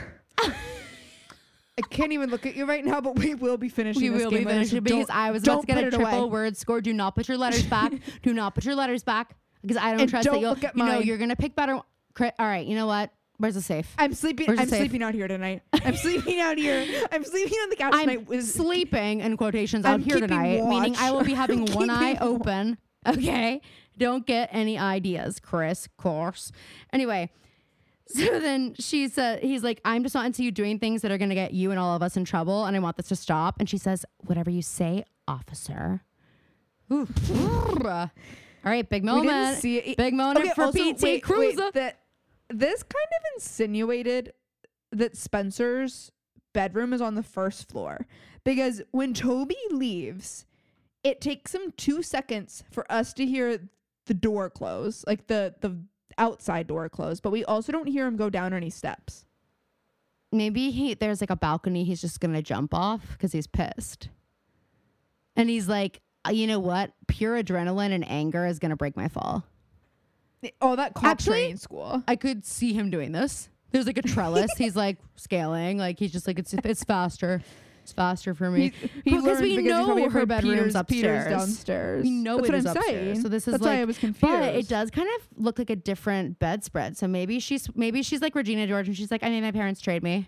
I can't even look at you right now, but we will be finishing this game. Because I was about to get a triple word score. Do not put your letters back. Do not put your letters back, because I don't trust that you're going to pick better. All right, you know what? Where's the safe? I'm sleeping out here tonight. I'm sleeping out here. I'm sleeping on the couch tonight. Sleeping, in quotations, out here tonight, meaning I will be having one eye open. Okay? Don't get any ideas, Chris. Course. Anyway. So then he's like, I'm just not into you doing things that are going to get you and all of us in trouble, and I want this to stop. And she says, whatever you say, officer. Ooh. All right, big moment. Big moment for PT Cruiser. This kind of insinuated that Spencer's bedroom is on the first floor, because when Toby leaves, it takes him 2 seconds for us to hear the door close, like the outside door closed, but we also don't hear him go down any steps. Maybe there's like a balcony he's just gonna jump off because he's pissed, and he's like, you know what, pure adrenaline and anger is gonna break my fall. Oh, that cop training school. I could see him doing this. There's like a trellis. He's like scaling, like he's just like, it's faster. It's faster for me. Because we know her bedroom's upstairs. Peter's downstairs. We know it is upstairs. So this is that's like, why I was confused. But it does kind of look like a different bedspread. So maybe she's like Regina George, and she's like, I made my parents trade me.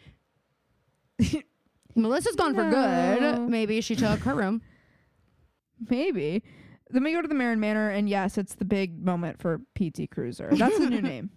Melissa's gone for good. Maybe she took her room. Maybe. Then we go to the Marin Manor, and yes, it's the big moment for PT Cruiser. That's the new name.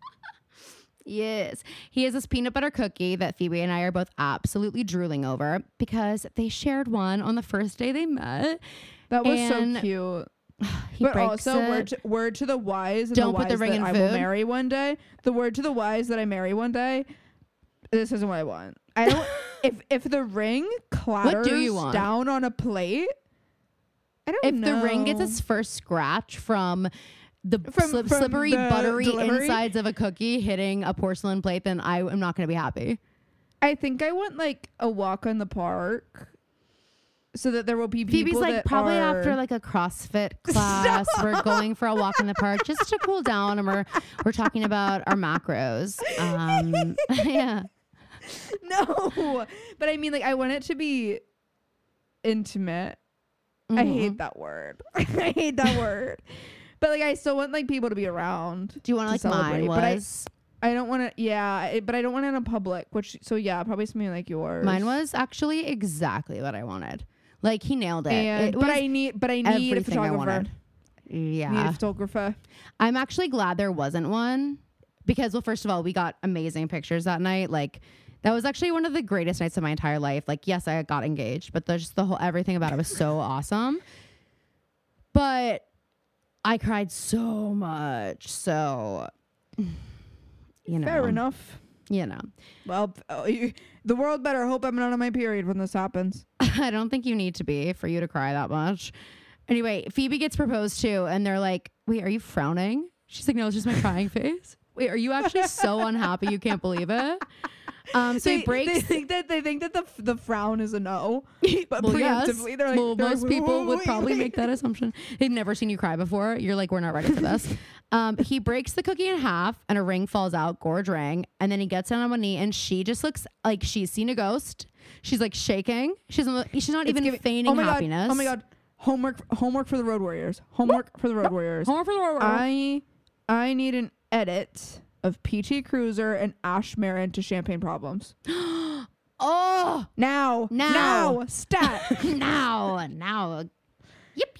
Yes. He has this peanut butter cookie that Phoebe and I are both absolutely drooling over because they shared one on the first day they met. That was so cute. But also, word to the wise, and don't the put the ring in I food. Will marry one day. The word to the wise that I marry one day. This isn't what I want. I don't. if the ring clatters down on a plate, I don't know. If the ring gets its first scratch from the From slippery, the buttery delivery? insides of a cookie hitting a porcelain plate, then I am not going to be happy. I think I want like a walk in the park so that there will be people Phoebe's like, that probably are... after like a CrossFit class, we're going for a walk in the park just to cool down, and we're talking about our macros. Yeah. No, but I mean, like, I want it to be intimate. I hate that word. I hate that word. But like, I still want like people to be around. Do you want to like celebrate, mine was? I don't want to. Yeah, but I don't want it in public. Which so yeah, probably something like yours. Mine was actually exactly what I wanted. Like he nailed it. And, It but was I need a everything I photographer. wanted. Need a Yeah. photographer. I'm actually glad there wasn't one because, well, first of all, we got amazing pictures that night. Like that was actually one of the greatest nights of my entire life. Like, yes, I got engaged, but just the whole everything about it was so awesome. But I cried so much. So, you know. Fair enough. You know. Well, the world better hope I'm not on my period when this happens. I don't think you need to be for you to cry that much. Anyway, Phoebe gets proposed to, and they're like, wait, are you frowning? She's like, no, it's just my crying face. Wait, are you actually so unhappy you can't believe it? So he breaks. They think that the frown is a no, but Well, yes. preemptively they're like, Well, they're most like, people would wait, probably wait. make that assumption. They've never seen you cry before. You're like, we're not ready for this. He breaks the cookie in half, and a ring falls out, gorge ring, and then he gets down on one knee, and she just looks like she's seen a ghost. She's like shaking. She's not even feigning happiness. Oh my god! Homework for the Road Warriors. Homework for the Road Warriors. Homework for the Road Warriors. I need an edit of PT Cruiser and Ash Marin to Champagne Problems. Oh, Now, stat. now. Yip.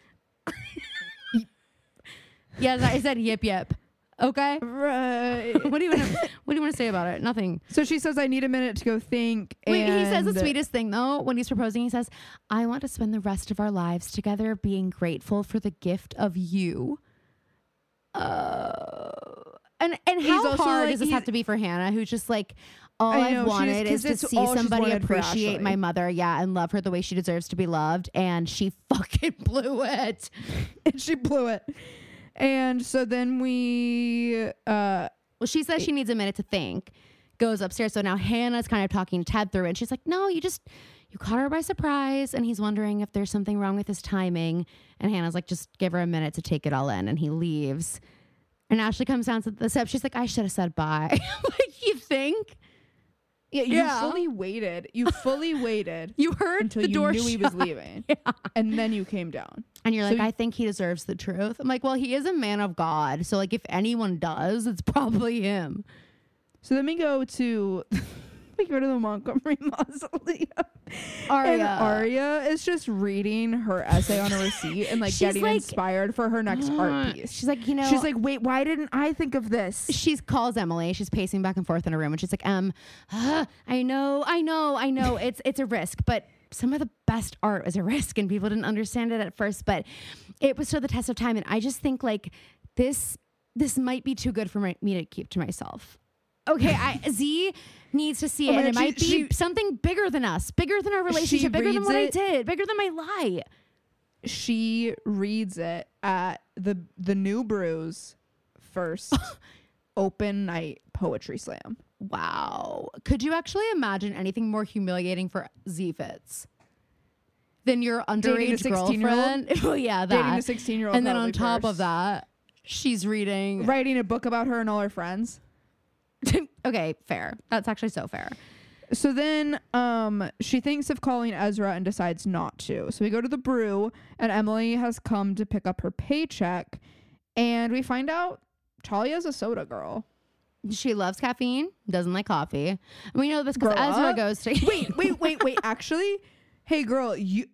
Yes, I said yip. Okay. Right. What do you want to say about it? Nothing. So she says, I need a minute to go think. Wait, he says the and- sweetest thing though when he's proposing. He says, "I want to spend the rest of our lives together, being grateful for the gift of you." And how also hard like- does this have to be for Hannah, who's just like, all I know, I've she wanted just- is 'cause to it's see all she's somebody wanted for appreciate my Ashley. mother, and love her the way she deserves to be loved, and she fucking blew it. And she blew it. And so then we Well, she says she needs a minute to think, goes upstairs. So now Hannah's kind of talking Ted through it. And she's like, no, you caught her by surprise. And he's wondering if there's something wrong with his timing. And Hannah's like, just give her a minute to take it all in. And he leaves. And Ashley comes down to the steps. She's like, I should have said bye. Like, you think? you fully waited. You fully waited You heard until the you door knew shut. he was leaving. And then you came down. And you're like, So I think he deserves the truth. I'm like, well, he is a man of God. So like, if anyone does, it's probably him. So then we go to the Montgomery Mausoleum. Arya. And Arya is just reading her essay on a receipt and like She's getting like, inspired for her next art piece. She's like, you know, She's like, wait, why didn't I think of this? she calls Emily. She's pacing back and forth in her room, and she's like, I know, it's a risk, but some of the best art was a risk, and people didn't understand it at first, but it was stood the test of time. And I just think like this might be too good for me to keep to myself. Okay, Z needs to see it, Oh my and it God, might be something bigger than us, bigger than our relationship, bigger than reads what I it. did, bigger than my lie. She reads it at the New Brews first open night poetry slam. Wow. Could you actually imagine anything more humiliating for Z Fitz than your Dating a underage 16-year-old? girlfriend? Well, yeah, Dating a that. 16-year-old. And then on probably top of first. that, she's reading. Writing a book about her and all her friends. Okay, fair. That's actually so fair. So then she thinks of calling Ezra and decides not to. So we go to the brew, and Emily has come to pick up her paycheck, and we find out Talia's a soda girl. She loves caffeine, doesn't like coffee. And we know this because Grow Ezra up. goes to. Wait. Actually, hey girl, you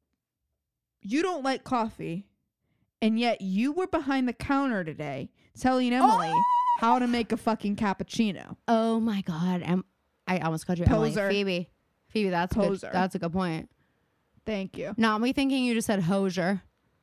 don't like coffee, and yet you were behind the counter today telling Emily how to make a fucking cappuccino. Oh my God. I almost called you Poser. Emily. Phoebe, that's a good, Poser. that's a good point. Thank you. Not me thinking you just said hosier.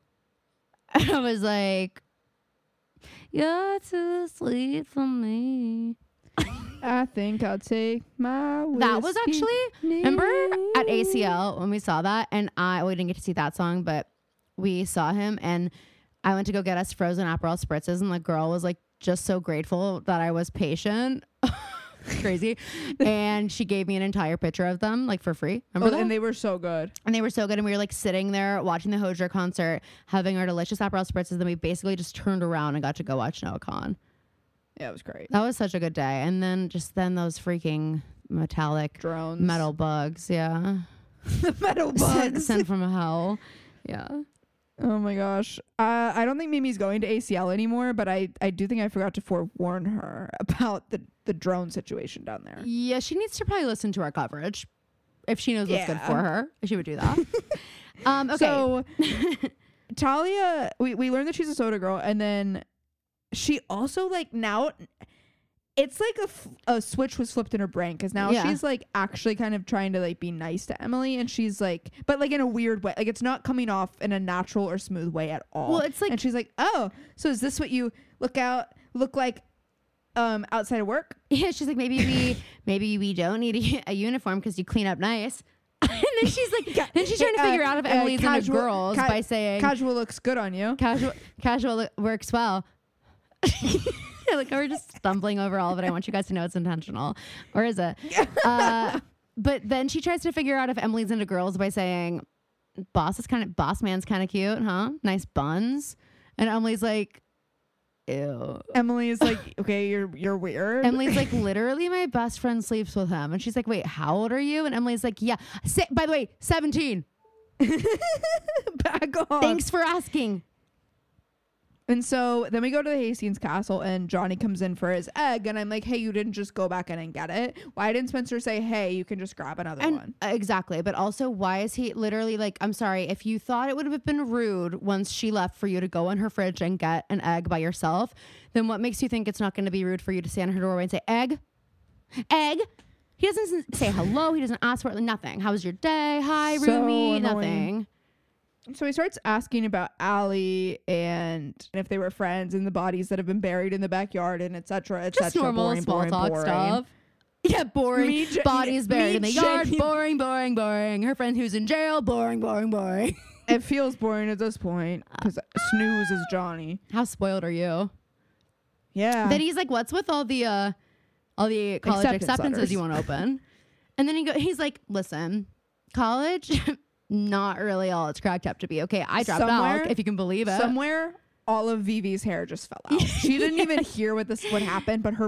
I was like, you're too sweet for me. I think I'll take my whiskey. That was actually, remember at ACL when we saw that, and we didn't get to see that song, but we saw him, and I went to go get us frozen Aperol spritzes, and the girl was like just so grateful that I was patient. Crazy. And she gave me an entire pitcher of them, like for free. Remember that? And they were so good. And they were so good. And we were like sitting there watching the Hozier concert, having our delicious Aperol spritzes. Then we basically just turned around and got to go watch Noah Khan. Yeah, it was great. That was such a good day. And then those freaking metallic Drones. metal bugs. Yeah. The metal bugs. Sent from hell. Yeah. Oh my gosh. I don't think Mimi's going to ACL anymore, but I do think I forgot to forewarn her about the drone situation down there. Yeah, she needs to probably listen to our coverage. If she knows what's good for her, she would do that. Okay. So Talia, we learned that she's a soda girl, and then she also like now it's like a switch was flipped in her brain, because now she's like actually kind of trying to like be nice to Emily, and she's like, but like in a weird way, like it's not coming off in a natural or smooth way at all. Well, it's like, and she's like, oh, so is this what you look like outside of work? Yeah, she's like, maybe we don't need a uniform because you clean up nice. And then she's like, then she's trying to figure out if Emily's into girls by saying casual looks good on you. Casual works well. Like, we're just stumbling over all of it. I want you guys to know it's intentional. Or is it? But then she tries to figure out if Emily's into girls by saying, boss man's kind of cute, huh? Nice buns. And Emily's like, ew. Emily is like, okay, you're weird. Emily's like, literally my best friend sleeps with him. And she's like, wait, how old are you? And Emily's like, yeah. By the way, 17. Back off. Thanks for asking. And so then we go to the Hastings castle, and Johnny comes in for his egg, and I'm like, hey, you didn't just go back in and get it? Why didn't Spencer say, hey, you can just grab another one? Exactly. But also, why is he literally like, I'm sorry, if you thought it would have been rude once she left for you to go in her fridge and get an egg by yourself, then what makes you think it's not going to be rude for you to stand in her doorway and say, egg? He doesn't say hello. He doesn't ask for it. Nothing. How was your day? Hi, roomie. Annoying. Nothing. So he starts asking about Allie and if they were friends and the bodies that have been buried in the backyard and et cetera, et Just cetera. normal boring, small boring, talk boring. stuff. Yeah, boring. Bodies buried in the yard. Boring, boring, boring. Her friend who's in jail. Boring, boring, boring. It feels boring at this point because snooze is Johnny. How spoiled are you? Yeah. Then he's like, what's with all the college acceptances letters you won't open? And then he's like, listen, college... not really all it's cracked up to be. Okay, I dropped out, if you can believe it. Somewhere, all of Vivi's hair just fell out. She didn't even hear what happened, but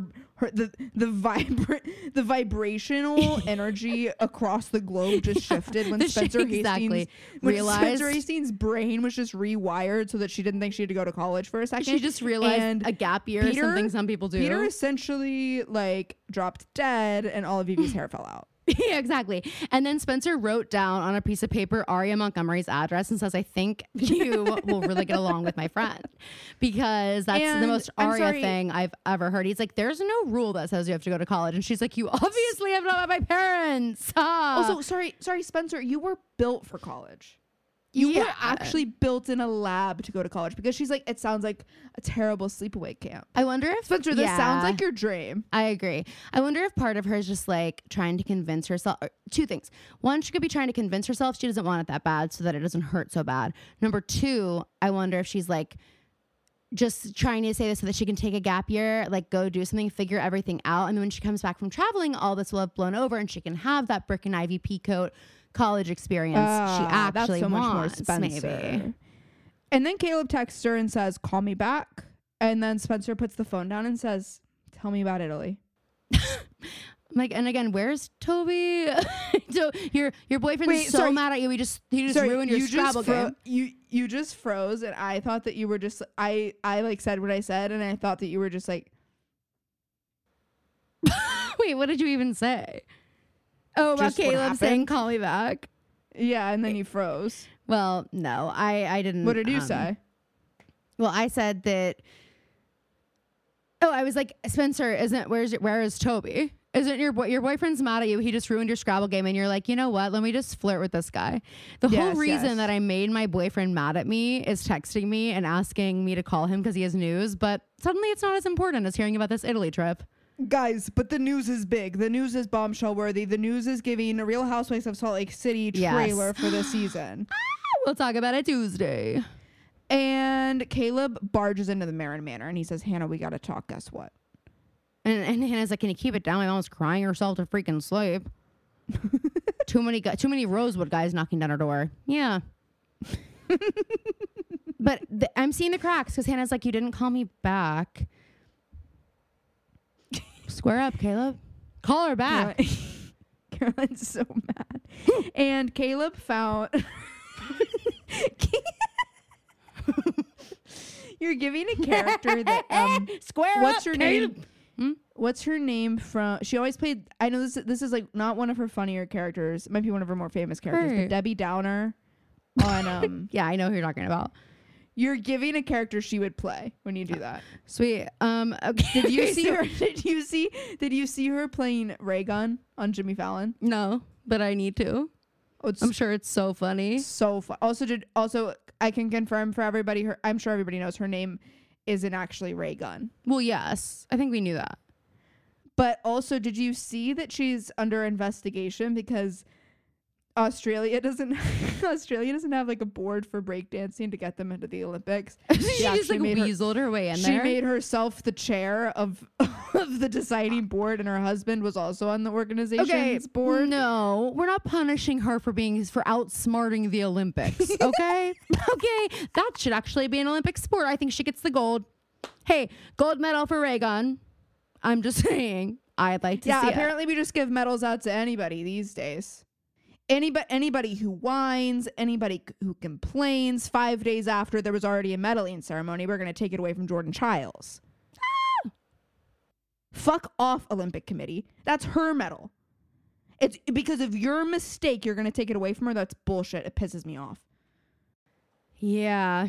the vibrational energy across the globe just shifted when Spencer Hastings' brain was just rewired so that she didn't think she had to go to college for a second. She just realized a gap year is something some people do. Peter essentially like dropped dead, and all of Vivi's hair fell out. Yeah, exactly. And then Spencer wrote down on a piece of paper Aria Montgomery's address and says, I think you will really get along with my friend, because that's the most Aria thing I've ever heard. He's like, there's no rule that says you have to go to college. And she's like, you obviously have not met my parents. Also, sorry, Spencer, you were built for college. You were actually built in a lab to go to college, because she's like, it sounds like a terrible sleepaway camp. I wonder if Spencer, this sounds like your dream. I agree. I wonder if part of her is just like trying to convince herself, two things. One, she could be trying to convince herself she doesn't want it that bad so that it doesn't hurt so bad. Number two, I wonder if she's like just trying to say this so that she can take a gap year, like go do something, figure everything out. And then when she comes back from traveling, all this will have blown over and she can have that brick and ivy peacoat college experience she actually that's so wants, much more Spencer. Maybe. And then Caleb texts her and says, call me back. And then Spencer puts the phone down and says, tell me about Italy. Like, and again, where's Toby? So your boyfriend's mad at you. He just ruined your Scrabble game. You just froze, and I thought that you were just I like said what I said, and I thought that you were just like wait, what did you even say? Oh, about Caleb saying call me back. Yeah, and then you froze. Well, no, I didn't. What did you say? Well, I said that. Oh, I was like, Spencer, where is Toby? Isn't your boyfriend's mad at you? He just ruined your Scrabble game, and you're like, you know what? Let me just flirt with this guy. The whole reason that I made my boyfriend mad at me is texting me and asking me to call him because he has news. But suddenly, it's not as important as hearing about this Italy trip. Guys, but the news is big. The news is bombshell worthy. The news is giving a Real Housewives of Salt Lake City trailer for this season. We'll talk about it Tuesday. And Caleb barges into the Marin Manor and he says, Hannah, we got to talk. Guess what? And Hannah's like, can you keep it down? My mom's crying herself to freaking sleep. Too many Rosewood guys knocking down her door. Yeah. But I'm seeing the cracks because Hannah's like, you didn't call me back. Square up, Caleb. Call her back. Caroline's so mad. And Caleb found... You're giving a character that... Square what's up, her Caleb. name? What's her name from... She always played... I know this is like not one of her funnier characters. It might be one of her more famous characters. Right. But Debbie Downer on... Yeah, I know who you're talking about. You're giving a character she would play when you do that. Sweet. Okay. Did you see her? Did you see her playing Ray Gun on Jimmy Fallon? No, but I need to. Oh, it's I'm sure it's so funny. so fun. Also, I can confirm for everybody. I'm sure everybody knows her name isn't actually Ray Gun. Well, yes. I think we knew that. But also, did you see that she's under investigation because Australia doesn't have like a board for breakdancing to get them into the Olympics. She just like weaseled her way in She there. made herself the chair of the deciding board, and her husband was also on the organization's board. No, we're not punishing her for outsmarting the Olympics. Okay, okay, that should actually be an Olympic sport. I think she gets the gold. Hey, gold medal for Raygun. I'm just saying. I'd like to see it. Yeah, apparently we just give medals out to anybody these days. Anybody who whines, anybody who complains 5 days after there was already a medaling ceremony, we're going to take it away from Jordan Childs. Fuck off, Olympic Committee. That's her medal. It's because of your mistake, you're going to take it away from her. That's bullshit. It pisses me off. Yeah.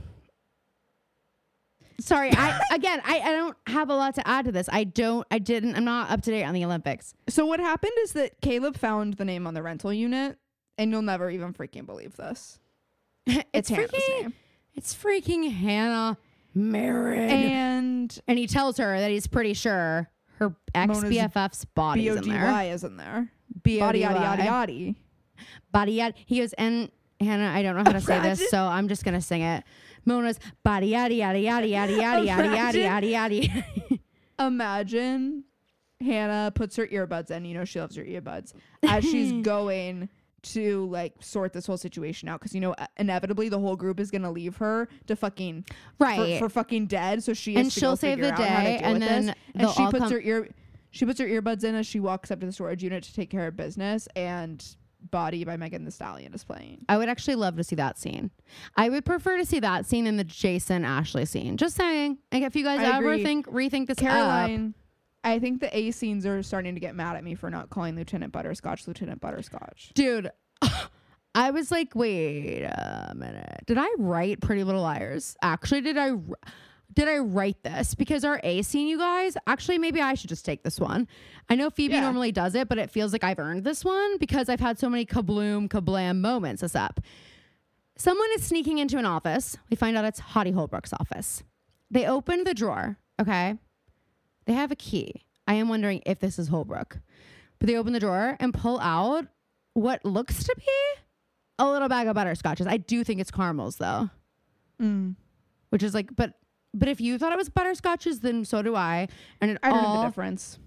Sorry, I don't have a lot to add to this. I'm not up to date on the Olympics. So what happened is that Caleb found the name on the rental unit, and you'll never even freaking believe this. It's Hannah's name. It's freaking Hannah Marin. And he tells her that he's pretty sure her ex-BFF's body's in there. B-O-D-Y is in there. B-O-D-Y. Body, yaddy, yaddy, yaddy. Body, yaddy. He goes, and Hannah, I don't know how to say this, so I'm just going to sing it. Mona's body, yaddy, yaddy, yaddy, yaddy, yaddy, yaddy, yaddy, yaddy, yaddy. Imagine Hannah puts her earbuds in. You know she loves her earbuds. As she's going to like sort this whole situation out, because you know inevitably the whole group is gonna leave her to fucking for fucking dead. So she has and to she'll go save figure the out how to day, deal and with then this. they'll And she all puts come. her earbuds in as she walks up to the storage unit to take care of business, and Body by Megan Thee Stallion is playing. I would actually love to see that scene. I would prefer to see that scene than the Jason Ashley scene. Just saying. Like if you guys ever rethink this, Caroline, I think the A scenes are starting to get mad at me for not calling Lieutenant Butterscotch. Dude, I was like, wait a minute. Did I write Pretty Little Liars? Actually, did I write this? Because our A scene, you guys, actually, maybe I should just take this one. I know Phoebe normally does it, but it feels like I've earned this one because I've had so many kabloom, kablam moments. This up. Someone is sneaking into an office. We find out it's Hottie Holbrook's office. They open the drawer, okay? They have a key. I am wondering if this is Holbrook. But they open the drawer and pull out what looks to be a little bag of butterscotches. I do think it's caramels, though. Which is like, but if you thought it was butterscotches, then so do I. And I don't know the difference.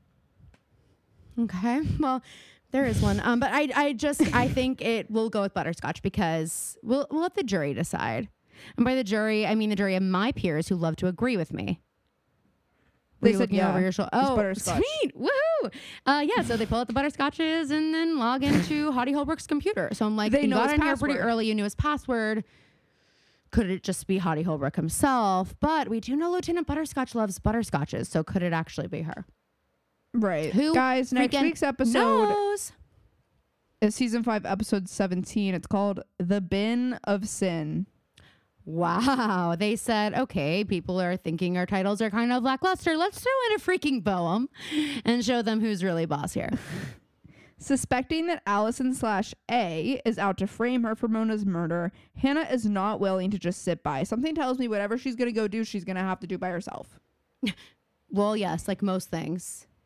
Okay, well, there is one. But I think it will go with butterscotch because we'll let the jury decide. And by the jury, I mean the jury of my peers who love to agree with me. They said over your shoulder. Oh, butterscotch. Sweet, woohoo! Yeah, so they pull out the butterscotches and then log into Hottie Holbrook's computer. So I'm like, you got in here pretty early. You knew his password. Could it just be Hottie Holbrook himself? But we do know Lieutenant Butterscotch loves butterscotches, so could it actually be her? Right. Who Guys, next week's episode knows? is season 5, episode 17. It's called The Bin of Sin. Wow. They said, okay, people are thinking our titles are kind of lackluster. Let's throw in a freaking poem and show them who's really boss here. Suspecting that Allison/A is out to frame her for Mona's murder, Hannah is not willing to just sit by. Something tells me whatever she's going to go do, she's going to have to do by herself. Well, yes, like most things.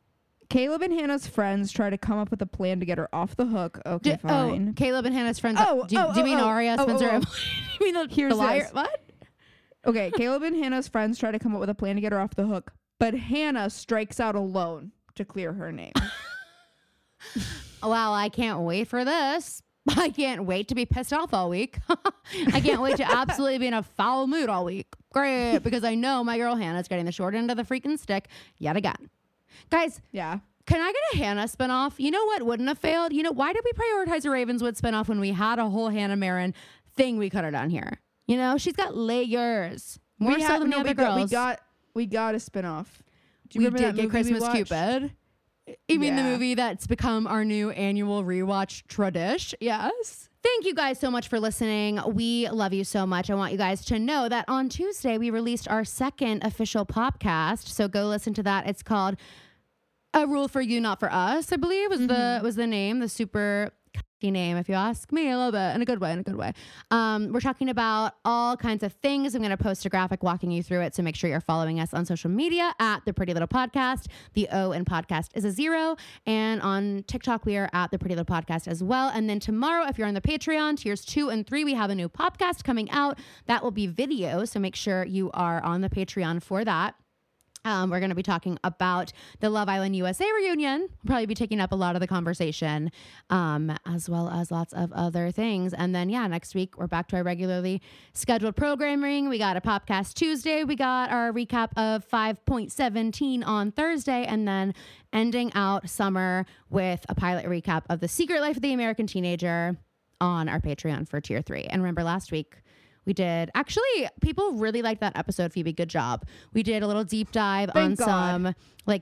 Caleb and Hannah's friends try to come up with a plan to get her off the hook. Okay, fine. Caleb and Hannah's friends. Oh, do you mean Aria, Spencer? oh. You mean the Here's liar? this. What? Okay, Caleb and Hannah's friends try to come up with a plan to get her off the hook, but Hannah strikes out alone to clear her name. Well, I can't wait for this. I can't wait to be pissed off all week. I can't wait to absolutely be in a foul mood all week. Great, because I know my girl Hannah's getting the short end of the freaking stick yet again. Guys, Yeah. can I get a Hannah spinoff? You know what wouldn't have failed? You know, why did we prioritize a Ravenswood spinoff when we had a whole Hannah Marin thing we could have done here? You know, she's got layers. More so than the other girls. We got a spinoff. Do We remember did that get movie we Christmas watched? Cupid. You mean the Yeah. movie that's become our new annual rewatch tradish? Yes. Thank you guys so much for listening. We love you so much. I want you guys to know that on Tuesday we released our second official podcast. So go listen to that. It's called A Rule for You, Not for Us, I believe was the name, the super catchy name, if you ask me, a little bit, in a good way. We're talking about all kinds of things. I'm going to post a graphic walking you through it, so make sure you're following us on social media at The Pretty Little Podcast. The O in podcast is a 0. And on TikTok, we are at The Pretty Little Podcast as well. And then tomorrow, if you're on the Patreon, tiers 2 and 3, we have a new podcast coming out. That will be video, so make sure you are on the Patreon for that. We're going to be talking about the Love Island USA reunion. We'll probably be taking up a lot of the conversation, as well as lots of other things. And then, next week, we're back to our regularly scheduled programming. We got a Popcast Tuesday. We got our recap of 5.17 on Thursday. And then ending out summer with a pilot recap of The Secret Life of the American Teenager on our Patreon for tier 3. And remember last week, we did, actually, people really liked that episode, Phoebe. Good job. We did a little deep dive on some like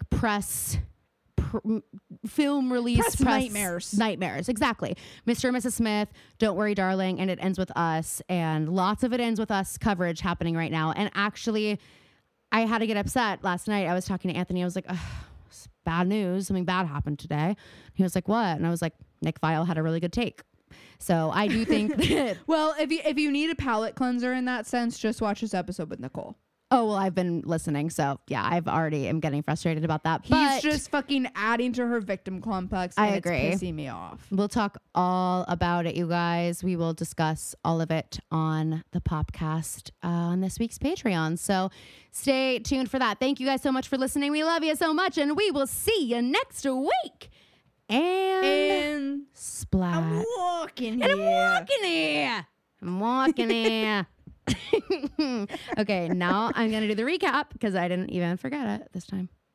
film release press nightmares. Exactly. Mr. and Mrs. Smith, Don't Worry, Darling, and It Ends With Us. And lots of It Ends With Us coverage happening right now. And actually, I had to get upset last night. I was talking to Anthony. I was like, it's bad news. Something bad happened today. He was like, what? And I was like, Nick Viall had a really good take. So I do think that... Well, if you need a palate cleanser in that sense, just watch this episode with Nicole. Oh, well, I've been listening. So yeah, I've already am getting frustrated about that. He's just fucking adding to her victim complex. And I agree. It's pissing me off. We'll talk all about it, you guys. We will discuss all of it on the Popcast on this week's Patreon. So stay tuned for that. Thank you guys so much for listening. We love you so much. And we will see you next week. And splat. I'm walking here. I'm walking here. Okay, now I'm going to do the recap because I didn't even forget it this time.